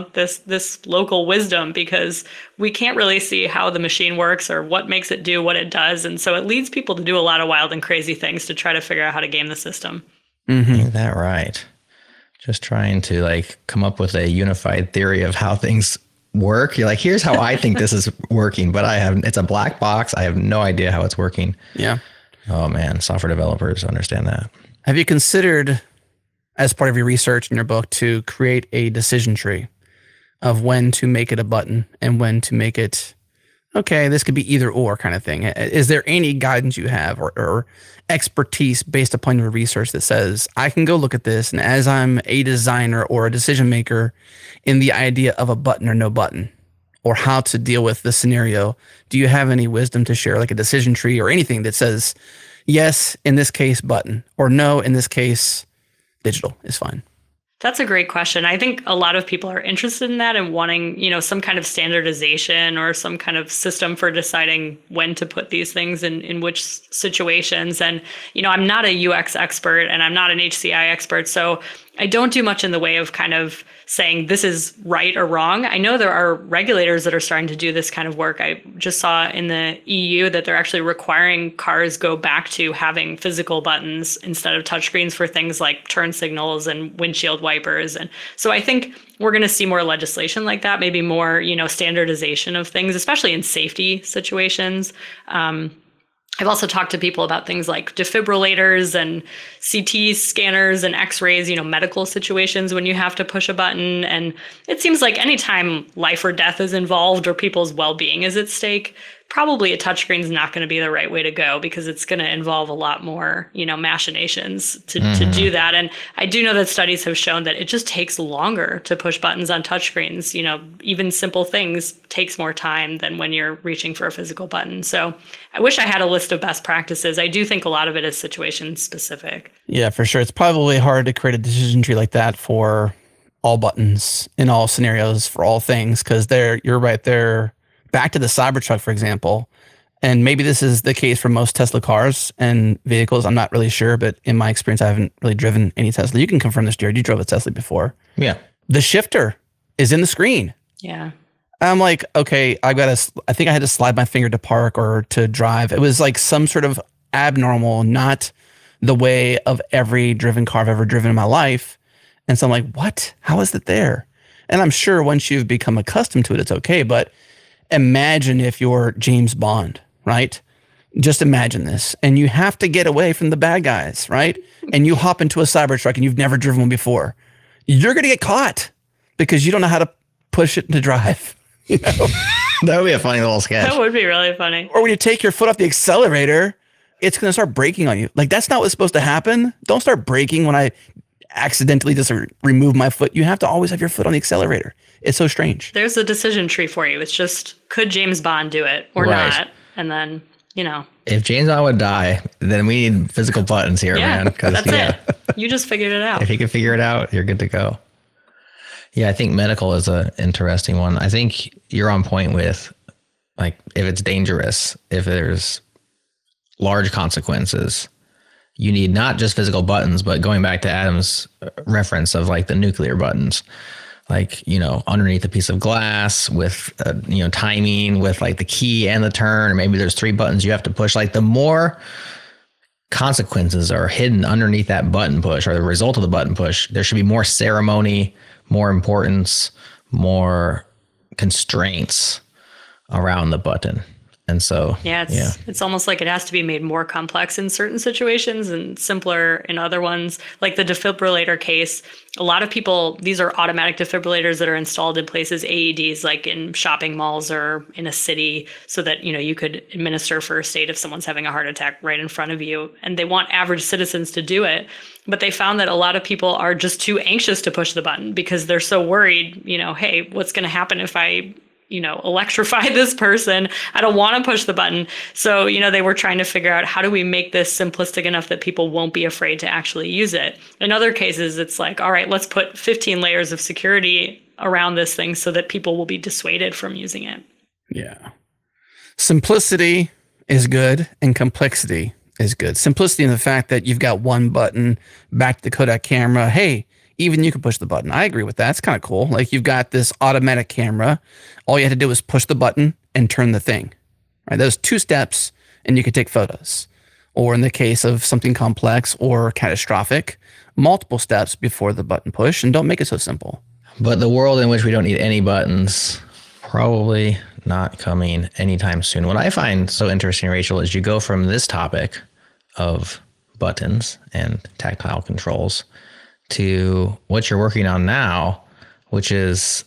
this local wisdom, because we can't really see how the machine works or what makes it do what it does. And so it leads people to do a lot of wild and crazy things to try to figure out how to game the system. Mm-hmm. Ain't that right? Just trying to come up with a unified theory of how things work. You're like, here's how I think this is working, but it's a black box. I have no idea how it's working. Yeah. Oh man, software developers understand that. Have you considered, as part of your research in your book, to create a decision tree of when to make it a button and when to make it, okay, this could be either or kind of thing? Is there any guidance you have or expertise based upon your research that says, I can go look at this, and as I'm a designer or a decision maker in the idea of a button or no button, or how to deal with the scenario, do you have any wisdom to share, like a decision tree or anything that says, yes, in this case, button, or no, in this case, digital is fine? That's a great question. I think a lot of people are interested in that and wanting, some kind of standardization or some kind of system for deciding when to put these things in which situations. And, I'm not a UX expert and I'm not an HCI expert, so I don't do much in the way of kind of saying this is right or wrong. I know there are regulators that are starting to do this kind of work. I just saw in the EU that they're actually requiring cars go back to having physical buttons instead of touchscreens for things like turn signals and windshield wipers. And so I think we're going to see more legislation like that, maybe more, standardization of things, especially in safety situations. I've also talked to people about things like defibrillators and CT scanners and x-rays, medical situations when you have to push a button. And it seems like anytime life or death is involved or people's well-being is at stake, probably a touchscreen is not going to be the right way to go, because it's going to involve a lot more, machinations to do that. And I do know that studies have shown that it just takes longer to push buttons on touchscreens. Even simple things takes more time than when you're reaching for a physical button. So I wish I had a list of best practices. I do think a lot of it is situation specific. Yeah, for sure. It's probably hard to create a decision tree like that for all buttons in all scenarios for all things, because you're right there. Back to the Cybertruck, for example, and maybe this is the case for most Tesla cars and vehicles. I'm not really sure, but in my experience, I haven't really driven any Tesla. You can confirm this, Jared. You drove a Tesla before. Yeah. The shifter is in the screen. Yeah. I'm like, okay, I think I had to slide my finger to park or to drive. It was like some sort of abnormal, not the way of every driven car I've ever driven in my life. And so I'm like, what? How is it there? And I'm sure once you've become accustomed to it, it's okay. But imagine if you're James Bond, right? Just imagine this. And you have to get away from the bad guys, right? And you hop into a Cybertruck and you've never driven one before. You're going to get caught because you don't know how to push it to drive. You know? That would be a funny little sketch. That would be really funny. Or when you take your foot off the accelerator, it's going to start braking on you. Like, that's not what's supposed to happen. Don't start braking when I accidentally just remove my foot. You have to always have your foot on the accelerator. It's so strange. There's a decision tree for you. It's just, could James Bond do it or Right. not? And then, you know. If James Bond would die, then we need physical buttons here, Yeah, man. 'Cause, that's it. You just figured it out. If you can figure it out, you're good to go. Yeah, I think medical is an interesting one. I think you're on point with, like, if it's dangerous, if there's large consequences, you need not just physical buttons, but going back to Adam's reference of like the nuclear buttons, like, you know, underneath a piece of glass with, you know, timing with like the key and the turn, or maybe there's 3 buttons you have to push. Like, the more consequences are hidden underneath that button push or the result of the button push, there should be more ceremony, more importance, more constraints around the button. And so, Yeah, it's almost like it has to be made more complex in certain situations and simpler in other ones. Like the defibrillator case, a lot of people, these are automatic defibrillators that are installed in places, AEDs, like in shopping malls or in a city, so that, you know, you could administer first aid if someone's having a heart attack right in front of you. And they want average citizens to do it. But they found that a lot of people are just too anxious to push the button because they're so worried, you know, hey, what's going to happen if I, you know, electrify this person? I don't want to push the button. So, you know, they were trying to figure out, how do we make this simplistic enough that people won't be afraid to actually use it? In other cases, it's like, all right, let's put 15 layers of security around this thing so that people will be dissuaded from using it. Yeah. Simplicity is good and complexity is good. Simplicity in the fact that you've got one button, back to the Kodak camera. Hey, even you can push the button. I agree with that. It's kind of cool. Like, you've got this automatic camera. All you had to do was push the button and turn the thing. Right? Those 2 steps and you could take photos. Or in the case of something complex or catastrophic, multiple steps before the button push, and don't make it so simple. but the world in which we don't need any buttons, probably not coming anytime soon. What I find so interesting, Rachel, is you go from this topic of buttons and tactile controls to what you're working on now, which is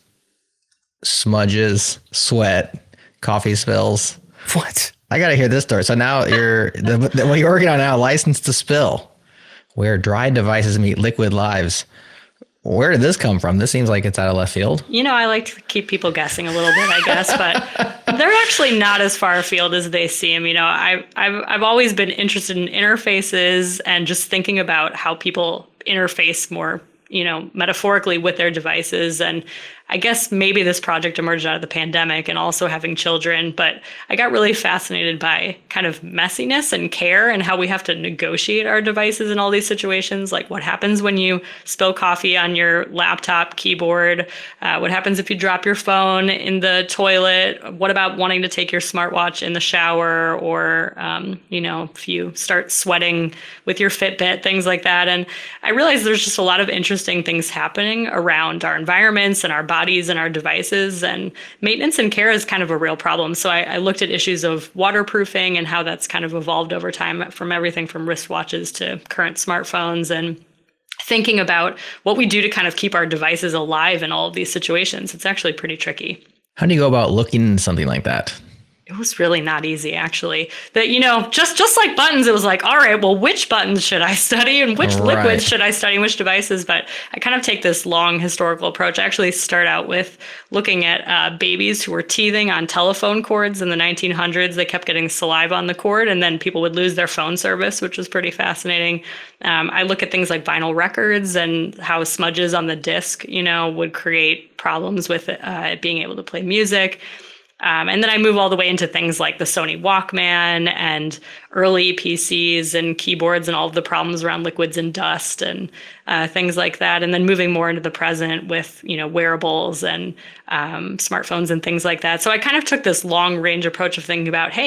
smudges, sweat, coffee spills. What? I got to hear this story. So now what you're working on now, License to Spill, where dry devices meet liquid lives. Where did this come from? This seems like it's out of left field. You know, I like to keep people guessing a little bit, I guess, but they're actually not as far afield as they seem. You know, I've always been interested in interfaces and just thinking about how people interface more, you know, metaphorically with their devices. And I guess maybe this project emerged out of the pandemic and also having children, but I got really fascinated by kind of messiness and care and how we have to negotiate our devices in all these situations. Like, what happens when you spill coffee on your laptop keyboard? What happens if you drop your phone in the toilet? What about wanting to take your smartwatch in the shower? Or, you know, if you start sweating with your Fitbit, things like that. And I realized there's just a lot of interesting things happening around our environments and our bodies and our devices, and maintenance and care is kind of a real problem. So I looked at issues of waterproofing and how that's kind of evolved over time, from everything from wristwatches to current smartphones, and thinking about what we do to kind of keep our devices alive in all of these situations. It's actually pretty tricky. How do you go about looking into something like that? It was really not easy, actually. That, you know, just like buttons, it was like, all right, well, which buttons should I study and which Right. liquids should I study and which devices? But I kind of take this long historical approach. I actually start out with looking at babies who were teething on telephone cords in the 1900s. They kept getting saliva on the cord, and then people would lose their phone service, which was pretty fascinating. I look at things like vinyl records and how smudges on the disc, you know, would create problems with it being able to play music. And then I move all the way into things like the Sony Walkman and early PCs and keyboards and all of the problems around liquids and dust and things like that. And then moving more into the present with, you know, wearables and smartphones and things like that. So I kind of took this long range approach of thinking about, hey,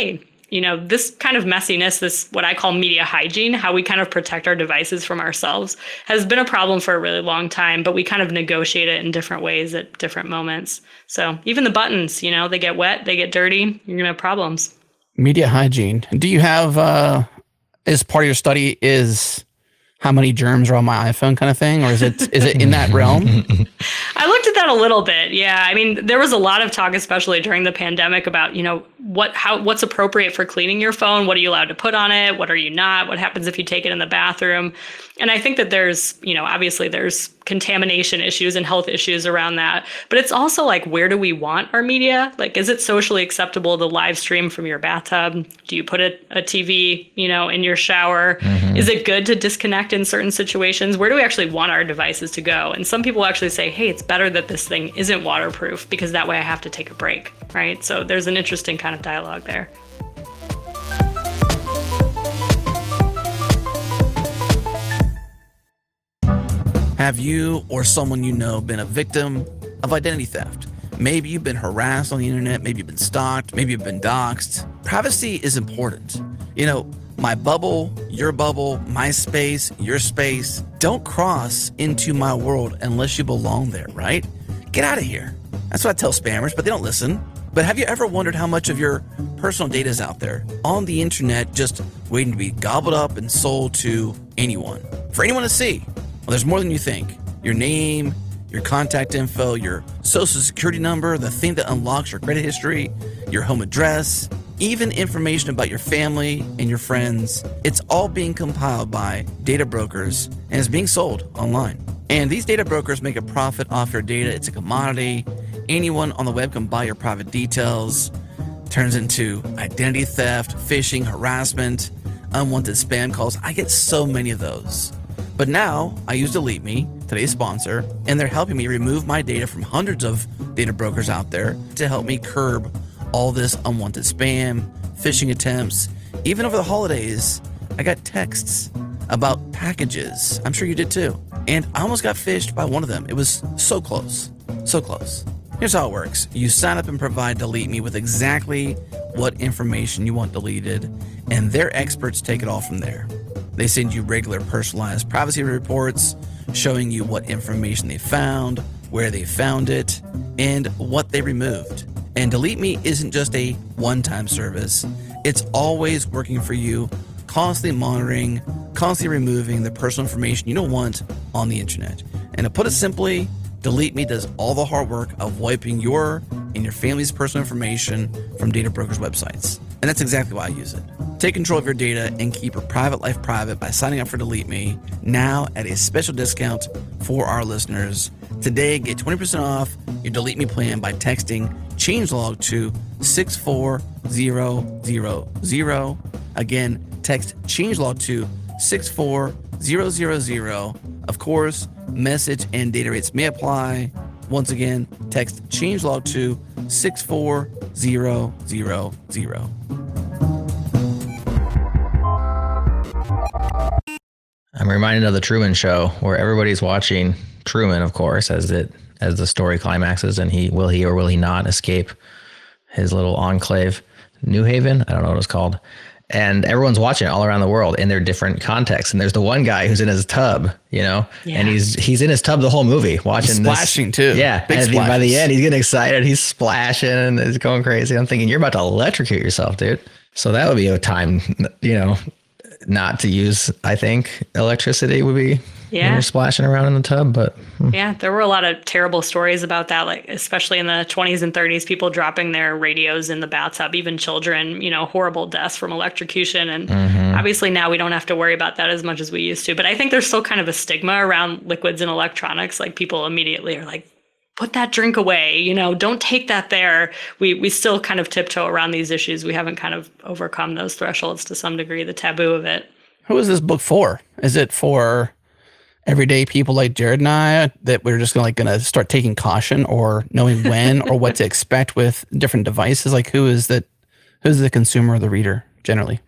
this kind of messiness, this what I call media hygiene, how we kind of protect our devices from ourselves, has been a problem for a really long time, but we kind of negotiate it in different ways at different moments. So even the buttons, they get wet, they get dirty, you're going to have problems. Media hygiene. Do you have, as part of your study, is how many germs are on my iPhone kind of thing? Or is it in that realm? I looked at that a little bit. Yeah. I mean, there was a lot of talk, especially during the pandemic, about, what's appropriate for cleaning your phone? What are you allowed to put on it? What are you not? What happens if you take it in the bathroom? And I think that there's, obviously there's contamination issues and health issues around that. But it's also like, where do we want our media? Like, is it socially acceptable to live stream from your bathtub? Do you put a TV, in your shower? Mm-hmm. Is it good to disconnect in certain situations? Where do we actually want our devices to go? And some people actually say, hey, it's better that this thing isn't waterproof because that way I have to take a break, right? So there's an interesting kind of dialogue there. Have you or someone you know been a victim of identity theft? Maybe you've been harassed on the internet, maybe you've been stalked, maybe you've been doxxed. Privacy is important. My bubble, your bubble, my space, your space. Don't cross into my world unless you belong there, right? Get out of here. That's what I tell spammers, but they don't listen. But have you ever wondered how much of your personal data is out there on the internet just waiting to be gobbled up and sold to anyone? For anyone to see? Well, there's more than you think. Your name, your contact info, your social security number, the thing that unlocks your credit history, your home address, even information about your family and your friends. It's all being compiled by data brokers and is being sold online. And these data brokers make a profit off your data. It's a commodity. Anyone on the web can buy your private details. Turns into identity theft, phishing, harassment, unwanted spam calls. I get so many of those. But now I use Delete Me, today's sponsor, and they're helping me remove my data from hundreds of data brokers out there to help me curb all this unwanted spam, phishing attempts. Even over the holidays, I got texts about packages. I'm sure you did too. And I almost got phished by one of them. It was so close, so close. Here's how it works. You sign up and provide Delete Me with exactly what information you want deleted, and their experts take it all from there. They send you regular personalized privacy reports showing you what information they found, where they found it, and what they removed. And Delete Me isn't just a one-time service. It's always working for you, constantly monitoring, constantly removing the personal information you don't want on the internet. And to put it simply, Delete Me does all the hard work of wiping your and your family's personal information from data brokers' websites. And that's exactly why I use it. Take control of your data and keep your private life private by signing up for Delete Me now at a special discount for our listeners. Today, get 20% off your Delete Me plan by texting changelog to 64000. Again, text changelog to 64000. Of course, message and data rates may apply. Once again, text changelog to 64000. I'm reminded of the Truman Show, where everybody's watching Truman, of course, as the story climaxes, and will he or will he not escape his little enclave, New Haven? I don't know what it's called. And everyone's watching it all around the world in their different contexts. And there's the one guy who's in his tub, and he's in his tub the whole movie watching splashing too. Yeah. Big and by the end, he's getting excited. He's splashing. He's going crazy. I'm thinking, you're about to electrocute yourself, dude. So that would be a time, not to use, I think, electricity would be when you're splashing around in the tub. But yeah, there were a lot of terrible stories about that, like especially in the 20s and 30s, people dropping their radios in the bathtub, even children, horrible deaths from electrocution. And obviously now we don't have to worry about that as much as we used to. But I think there's still kind of a stigma around liquids and electronics. Like people immediately are like, put that drink away, don't take that there. We still kind of tiptoe around these issues. We haven't kind of overcome those thresholds to some degree, the taboo of it. Who is this book for? Is it for everyday people like Jared and I that we're just gonna start taking caution or knowing when or what to expect with different devices? Like who's the consumer or the reader generally? I'm hoping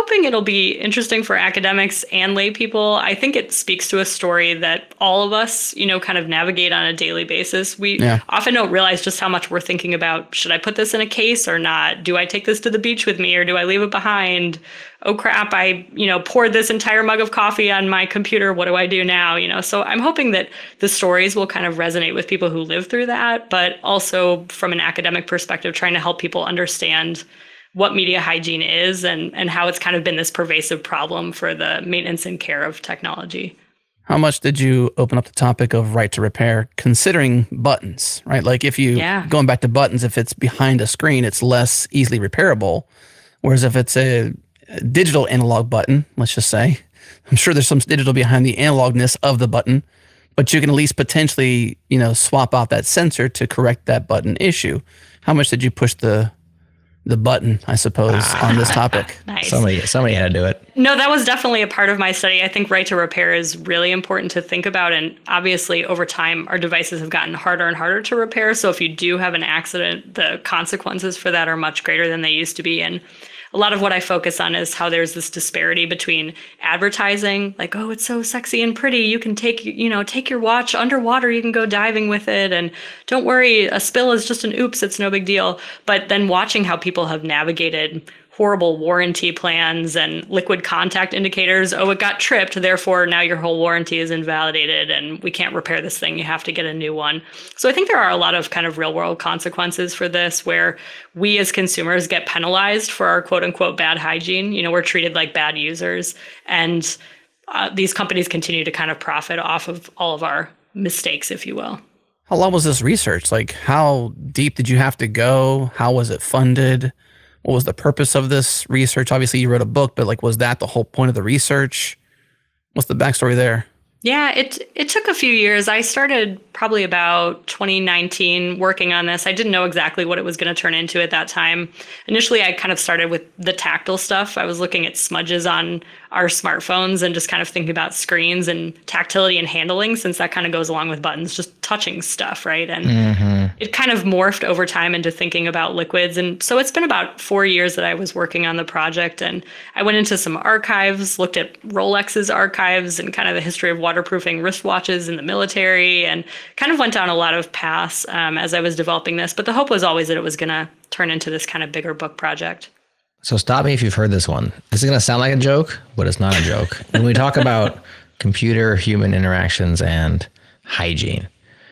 hoping it'll be interesting for academics and lay people. I think it speaks to a story that all of us, kind of navigate on a daily basis. We often don't realize just how much we're thinking about, should I put this in a case or not? Do I take this to the beach with me or do I leave it behind? Oh crap, I, poured this entire mug of coffee on my computer. What do I do now? So I'm hoping that the stories will kind of resonate with people who live through that, but also from an academic perspective, trying to help people understand what media hygiene is and how it's kind of been this pervasive problem for the maintenance and care of technology. How much did you open up the topic of right to repair, considering buttons, right? Like if you, going back to buttons, if it's behind a screen, it's less easily repairable. Whereas if it's a digital analog button, let's just say, I'm sure there's some digital behind the analogness of the button, but you can at least potentially, swap out that sensor to correct that button issue. How much did you push the button, I suppose, on this topic? Nice. Somebody had to do it. No, that was definitely a part of my study. I think right to repair is really important to think about. And obviously, over time, our devices have gotten harder and harder to repair. So if you do have an accident, the consequences for that are much greater than they used to be. And a lot of what I focus on is how there's this disparity between advertising, like, oh, it's so sexy and pretty. You can take your watch underwater. You can go diving with it. And don't worry, a spill is just an oops. It's no big deal. But then watching how people have navigated horrible warranty plans and liquid contact indicators. Oh, it got tripped. Therefore, now your whole warranty is invalidated and we can't repair this thing. You have to get a new one. So I think there are a lot of kind of real world consequences for this where we as consumers get penalized for our quote unquote bad hygiene. We're treated like bad users. And these companies continue to kind of profit off of all of our mistakes, if you will. How long was this research? Like, how deep did you have to go? How was it funded? What was the purpose of this research? Obviously, you wrote a book, but was that the whole point of the research? What's the backstory there? Yeah, it took a few years. I started probably about 2019 working on this. I didn't know exactly what it was going to turn into at that time. Initially, I kind of started with the tactile stuff. I was looking at smudges on our smartphones and just kind of thinking about screens and tactility and handling, since that kind of goes along with buttons, just touching stuff, right? And it kind of morphed over time into thinking about liquids. And so it's been about 4 years that I was working on the project. And I went into some archives, looked at Rolex's archives and kind of the history of waterproofing wristwatches in the military, and kind of went down a lot of paths as I was developing this. But the hope was always that it was going to turn into this kind of bigger book project. So stop me if you've heard this one. This is going to sound like a joke, but it's not a joke. When we talk about computer-human interactions and hygiene,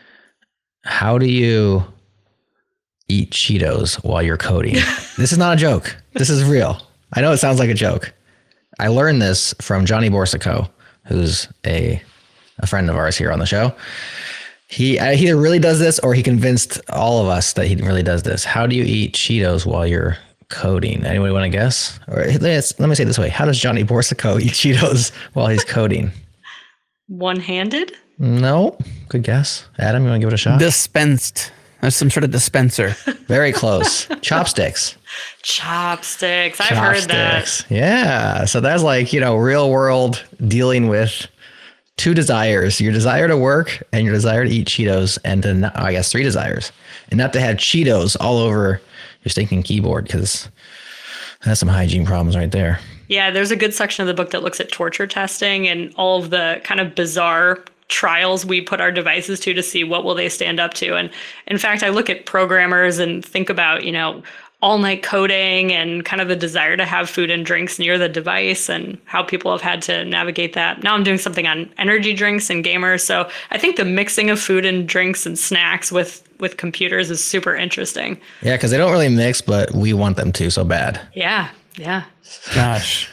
how do you eat Cheetos while you're coding? This is not a joke. This is real. I know it sounds like a joke. I learned this from Johnny Borsico, who's a friend of ours here on the show. He either really does this or he convinced all of us that he really does this. How do you eat Cheetos while you're coding? Anybody want to guess? Or let me say it this way. How does Johnny Borsico eat Cheetos while he's coding? One-handed? No. Good guess. Adam, you want to give it a shot? Dispensed. There's some sort of dispenser. Very close. Chopsticks. Chopsticks. I've heard that. Yeah. So that's like, real world dealing with two desires, your desire to work and your desire to eat Cheetos, and to, I guess, three desires, and not to have Cheetos all over your stinking keyboard, because that's some hygiene problems right there. Yeah, there's a good section of the book that looks at torture testing and all of the kind of bizarre trials we put our devices to see what will they stand up to. And in fact, I look at programmers and think about, all night coding and kind of the desire to have food and drinks near the device and how people have had to navigate that. Now I'm doing something on energy drinks and gamers. So I think the mixing of food and drinks and snacks with computers is super interesting. Yeah, because they don't really mix, but we want them to so bad. Yeah. Gosh.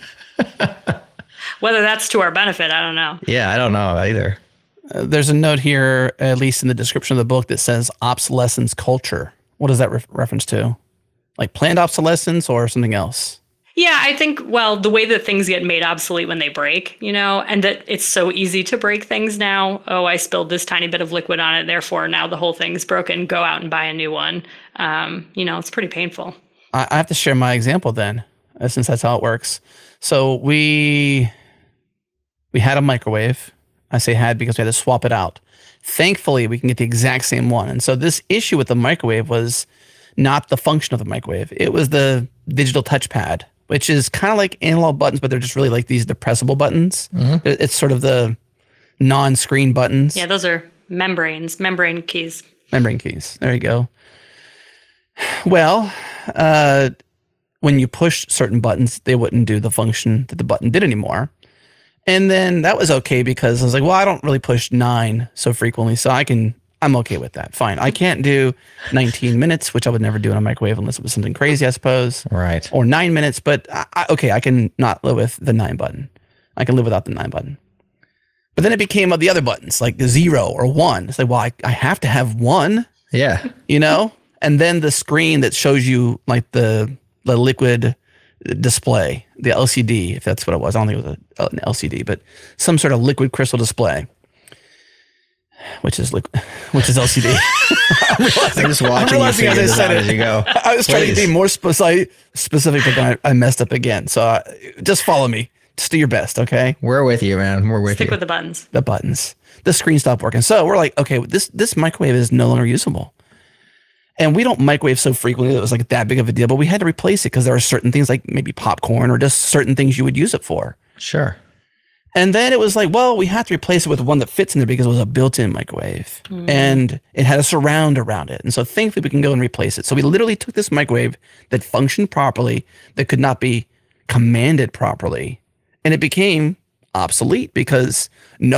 Whether that's to our benefit, I don't know. Yeah, I don't know either. There's a note here, at least in the description of the book, that says obsolescence culture. What is that reference to? Like planned obsolescence or something else? Yeah, I think, the way that things get made obsolete when they break, and that it's so easy to break things now. Oh, I spilled this tiny bit of liquid on it, therefore now the whole thing's broken. Go out and buy a new one. It's pretty painful. I have to share my example then, since that's how it works. So we had a microwave. I say had because we had to swap it out. Thankfully, we can get the exact same one. And so this issue with the microwave was not the function of the microwave. It was the digital touchpad which is kind of like analog buttons, but they're just really like these depressible buttons. It's sort of the non-screen buttons. Yeah, those are membrane keys. Membrane keys. There you go. Well, when you push certain buttons, they wouldn't do the function that the button did anymore. And then that was okay because I was like, well, I don't really push 9 so frequently, so I'm okay with that. Fine. I can't do 19 minutes, which I would never do in a microwave unless it was something crazy, I suppose. Right. Or 9 minutes, but okay, I can not live with the 9 button. I can live without the 9 button. But then it became the other buttons, like the 0 or 1. It's like, well, I have to have 1, Yeah. you know? And then the screen that shows you like the liquid display, the LCD, if that's what it was. I don't think it was an LCD, but some sort of liquid crystal display, which is LCD. I'm just watching you figure this out as you go. I was trying to be more specific, but then I messed up again. So just follow me. Just do your best, okay? We're with you, man. We're with Stick you. with the buttons. The buttons. The screen stopped working. So we're like, okay, this microwave is no longer usable. And we don't microwave so frequently that it was like that big of a deal, but we had to replace it because there are certain things like maybe popcorn or just certain things you would use it for. Sure. And then it was like, well, we have to replace it with one that fits in there because it was a built-in microwave and it had a surround around it. And so thankfully we can go and replace it. So we literally took this microwave that functioned properly, that could not be commanded properly, and it became obsolete because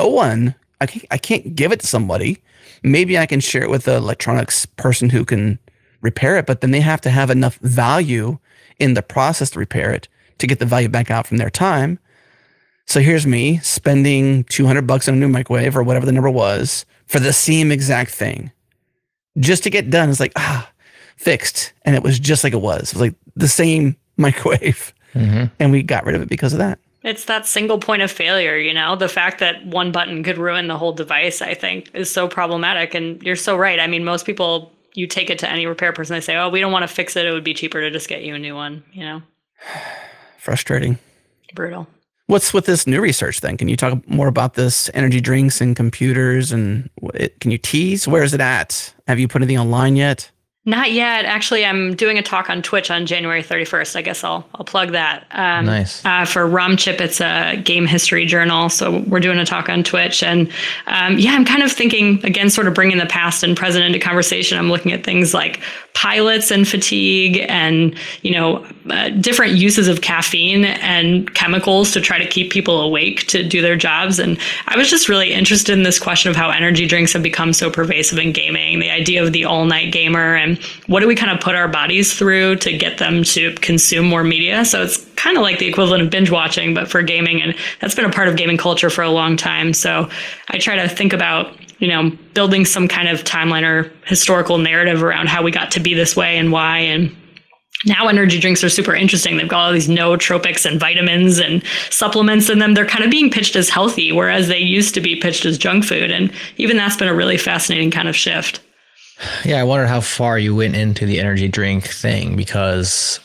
I can't give it to somebody. Maybe I can share it with the electronics person who can repair it, but then they have to have enough value in the process to repair it to get the value back out from their time. So here's me spending $200 on a new microwave or whatever the number was for the same exact thing just to get done. It's like, fixed. And it was just like it was. It was like the same microwave. And we got rid of it because of that. It's that single point of failure, you know, the fact that one button could ruin the whole device, I think, is so problematic. And you're so right. I mean, most people, you take it to any repair person, they say, oh, we don't want to fix it. It would be cheaper to just get you a new one, you know? Frustrating. Brutal. What's with this new research then? Can you talk more about this energy drinks and computers and can you tease? Where is it at? Have you put anything online yet? Not yet. Actually, I'm doing a talk on Twitch on January 31st. I guess I'll plug that. Nice. For ROMchip, it's a game history journal. So we're doing a talk on Twitch. And I'm kind of thinking, again, sort of bringing the past and present into conversation. I'm looking at things like pilots and fatigue and, different uses of caffeine and chemicals to try to keep people awake to do their jobs. And I was just really interested in this question of how energy drinks have become so pervasive in gaming, the idea of the all-night gamer, and what do we kind of put our bodies through to get them to consume more media? So it's kind of like the equivalent of binge watching, but for gaming. And that's been a part of gaming culture for a long time. So I try to think about, building some kind of timeline or historical narrative around how we got to be this way and why. And now energy drinks are super interesting. They've got all these nootropics and vitamins and supplements in them. They're kind of being pitched as healthy, whereas they used to be pitched as junk food. And even that's been a really fascinating kind of shift. Yeah, I wondered how far you went into the energy drink thing, because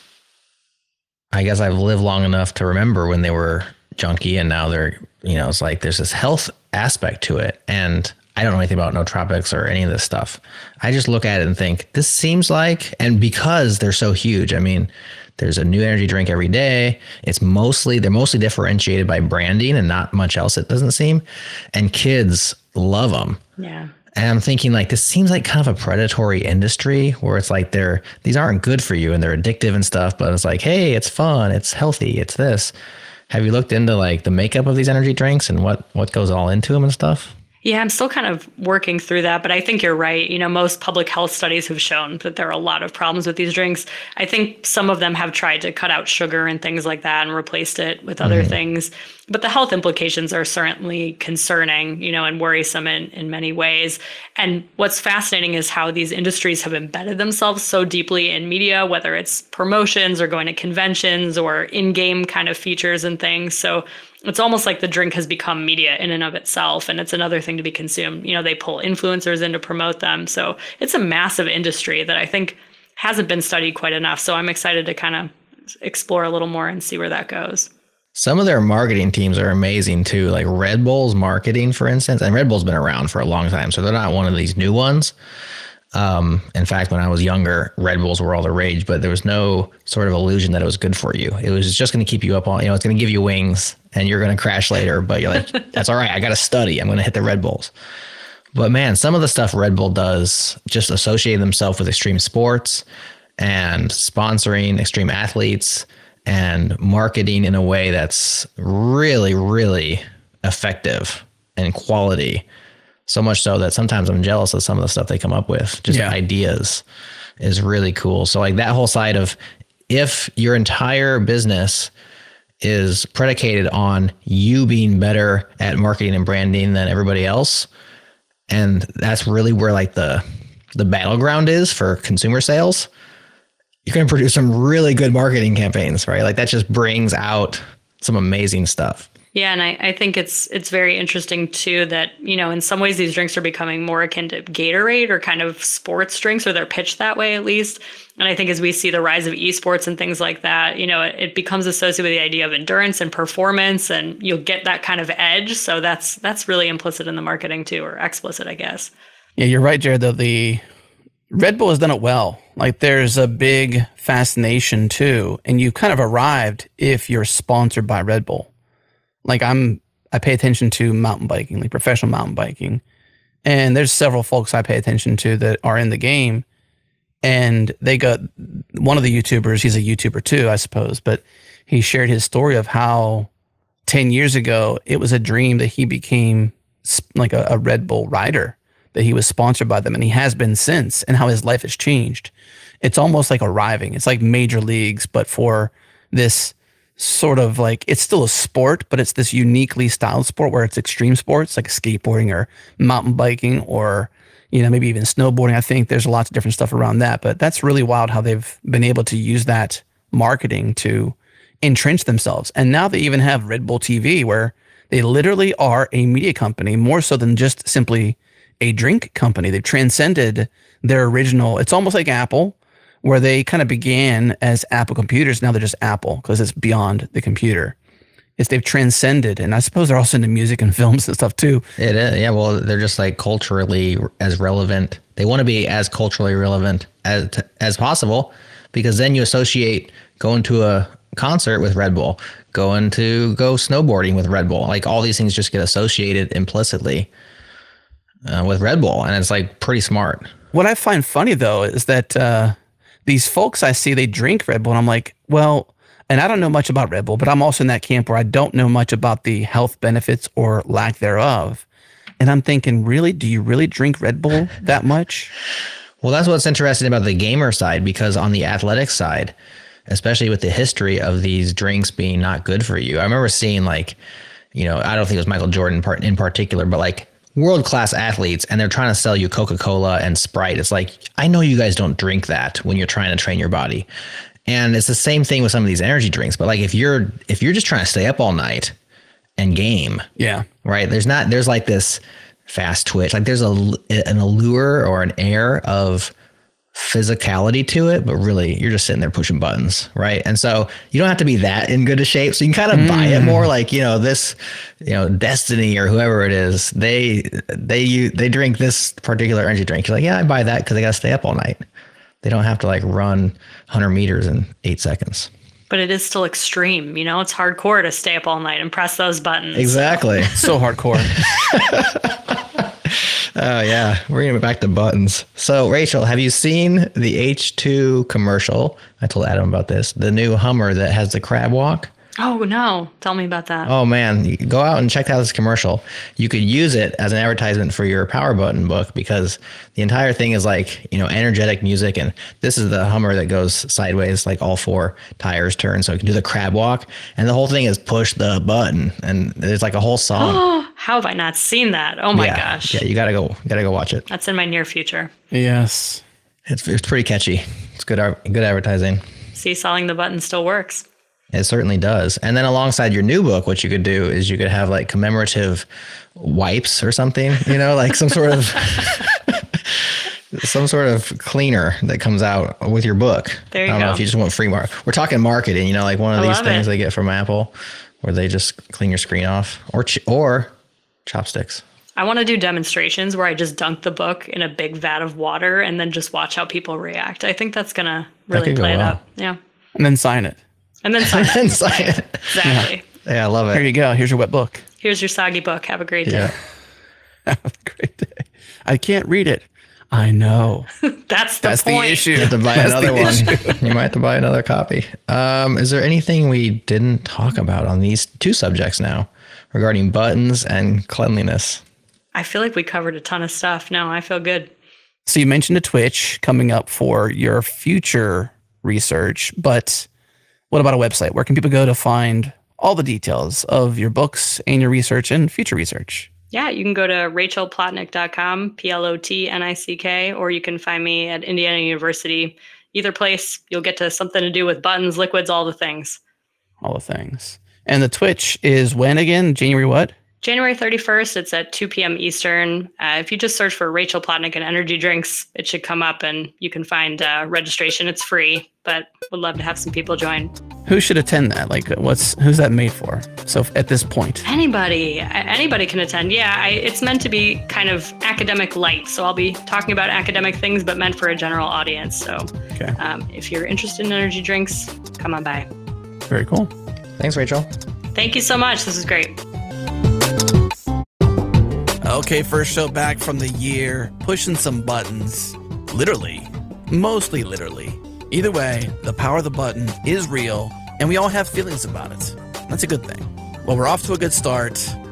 I guess I've lived long enough to remember when they were junky and now they're, it's like there's this health aspect to it. And I don't know anything about nootropics or any of this stuff. I just look at it and think, this seems like, and because they're so huge, I mean, there's a new energy drink every day. They're mostly differentiated by branding and not much else, it doesn't seem. And kids love them. Yeah. And I'm thinking this seems like kind of a predatory industry where it's like these aren't good for you and they're addictive and stuff, but it's like, hey, it's fun, it's healthy, it's this. Have you looked into the makeup of these energy drinks and what goes all into them and stuff? Yeah, I'm still kind of working through that, but I think you're right. Most public health studies have shown that there are a lot of problems with these drinks. I think some of them have tried to cut out sugar and things like that and replaced it with other things. But the health implications are certainly concerning, and worrisome in many ways. And what's fascinating is how these industries have embedded themselves so deeply in media, whether it's promotions or going to conventions or in-game kind of features and things. So it's almost like the drink has become media in and of itself, and it's another thing to be consumed. They pull influencers in to promote them. So it's a massive industry that I think hasn't been studied quite enough. So I'm excited to kind of explore a little more and see where that goes. Some of their marketing teams are amazing too, like Red Bull's marketing, for instance. And Red Bull's been around for a long time, so they're not one of these new ones. In fact, when I was younger, Red Bulls were all the rage, but there was no sort of illusion that it was good for you. It was just going to keep you up on, it's going to give you wings and you're going to crash later, but you're like, that's all right. I got to study. I'm going to hit the Red Bulls. But man, some of the stuff Red Bull does, just associating themselves with extreme sports and sponsoring extreme athletes and marketing in a way that's really, really effective and quality. So much so that sometimes I'm jealous of some of the stuff they come up with. Just ideas is really cool. So like that whole side of, if your entire business is predicated on you being better at marketing and branding than everybody else, and that's really where like the battleground is for consumer sales, you're going to produce some really good marketing campaigns, right? Like that just brings out some amazing stuff. Yeah, and I think it's very interesting too that, in some ways these drinks are becoming more akin to Gatorade or kind of sports drinks, or they're pitched that way at least. And I think as we see the rise of esports and things like that, it becomes associated with the idea of endurance and performance, and you'll get that kind of edge. So that's really implicit in the marketing too, or explicit, I guess. Yeah, you're right, Jared, though. The Red Bull has done it well. Like there's a big fascination too, and you kind of arrived if you're sponsored by Red Bull. Like I pay attention to mountain biking, like professional mountain biking. And there's several folks I pay attention to that are in the game. And they got one of the YouTubers, he's a YouTuber too, I suppose, but he shared his story of how 10 years ago, it was a dream that he became like a Red Bull rider, that he was sponsored by them, and he has been since, and how his life has changed. It's almost like arriving. It's like major leagues, but for this sort of like, it's still a sport, but it's this uniquely styled sport where it's extreme sports like skateboarding or mountain biking or, maybe even snowboarding. I think there's lots of different stuff around that, but that's really wild how they've been able to use that marketing to entrench themselves. And now they even have Red Bull TV, where they literally are a media company more so than just simply a drink company. They've transcended their original, it's almost like Apple, where they kind of began as Apple computers. Now they're just Apple because it's beyond the computer. They've transcended, and I suppose they're also into music and films and stuff too. It is, yeah. Well, they're just like culturally as relevant. They want to be as culturally relevant as possible, because then you associate going to a concert with Red Bull, going to go snowboarding with Red Bull. Like all these things just get associated implicitly with Red Bull, and it's like pretty smart. What I find funny though is that these folks I see, they drink Red Bull, and I'm like, well, and I don't know much about Red Bull, but I'm also in that camp where I don't know much about the health benefits or lack thereof. And I'm thinking, really, do you really drink Red Bull that much? Well, that's what's interesting about the gamer side, because on the athletic side, especially with the history of these drinks being not good for you, I remember seeing like, I don't think it was Michael Jordan in particular, but like world-class athletes, and they're trying to sell you Coca-Cola and Sprite. It's like, I know you guys don't drink that when you're trying to train your body. And it's the same thing with some of these energy drinks. But like if you're just trying to stay up all night and game, yeah, right? There's like this fast twitch. Like there's an allure or an air of physicality to it, but really you're just sitting there pushing buttons, right? And so you don't have to be that in good a shape. So you can kind of buy it more like, this, Destiny or whoever it is, they drink this particular energy drink. You're like, yeah, I buy that because I got to stay up all night. They don't have to like run 100 meters in 8 seconds. But it is still extreme. It's hardcore to stay up all night and press those buttons. Exactly. So hardcore. Oh, yeah. We're going to go back to buttons. So, Rachel, have you seen the H2 commercial? I told Adam about this. The new Hummer that has the crab walk. Oh, no. Tell me about that. Oh, man. You go out and check out this commercial. You could use it as an advertisement for your Power Button book, because the entire thing is like, energetic music. And this is the Hummer that goes sideways, like all 4 tires turn. So you can do the crab walk. And the whole thing is push the button. And there's like a whole song. Oh, how have I not seen that? Oh, my gosh. Yeah, you gotta go watch it. That's in my near future. Yes. It's pretty catchy. It's good advertising. See, selling the button still works. It certainly does. And then alongside your new book, what you could do is you could have like commemorative wipes or something, like some sort of cleaner that comes out with your book. There you go. I don't know if you just want free We're talking marketing, like one of these things they get from Apple where they just clean your screen off, or chopsticks. I want to do demonstrations where I just dunk the book in a big vat of water and then just watch how people react. I think that's going to really could go play it well. up. Yeah. And then sign it. And then sign it. Inside. Exactly. Yeah, I love Here it. you go. Here's your wet book. Here's your soggy book. Have a great day. Yeah. Have a great day. I can't read it. I know. That's That's the point. issue. You have to buy That's another the one. issue. You might have to buy another copy. Is there anything we didn't talk about on these two subjects now regarding buttons and cleanliness? I feel like we covered a ton of stuff. No, I feel good. So you mentioned a Twitch coming up for your future research, but what about a website? Where can people go to find all the details of your books and your research and future research? Yeah, you can go to rachelplotnick.com, Plotnick, or you can find me at Indiana University. Either place, you'll get to something to do with buttons, liquids, all the things. All the things. And the Twitch is when again? January what? January 31st, it's at 2 p.m. Eastern. If you just search for Rachel Plotnick and energy drinks, it should come up and you can find registration. It's free, but would love to have some people join. Who should attend that? Like, who's that made for? So at this point, Anybody can attend. Yeah, it's meant to be kind of academic light. So I'll be talking about academic things, but meant for a general audience. So okay, if you're interested in energy drinks, come on by. very cool. Thanks, Rachel. Thank you so much. This is great. Okay, first show back from the year, pushing some buttons. Literally. Mostly literally. Either way, the power of the button is real, and we all have feelings about it. That's a good thing. Well, we're off to a good start.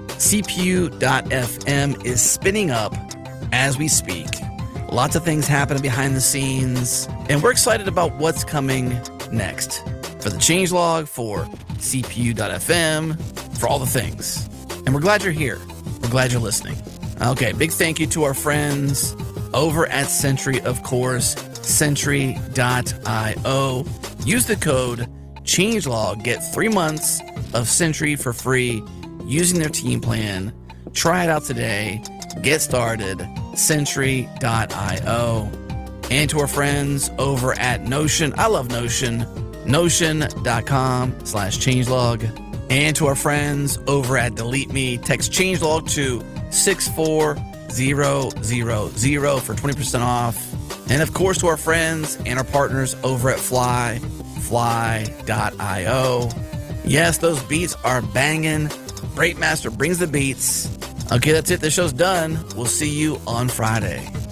CPU.fm is spinning up as we speak. Lots of things happening behind the scenes, and we're excited about what's coming next. For the changelog, for CPU.fm, for all the things. And we're glad you're here. We're glad you're listening. Okay, big thank you to our friends over at Sentry, of course, Sentry.io. Use the code changelog, get 3 months of Sentry for free using their team plan. Try it out today. Get started. Sentry.io. And to our friends over at Notion. I love Notion. Notion.com/changelog. And to our friends over at Delete Me, text changelog to 64000 for 20% off. And of course, to our friends and our partners over at fly.io. Yes, those beats are banging. Breakmaster brings the beats. Okay, that's it. The show's done. We'll see you on Friday.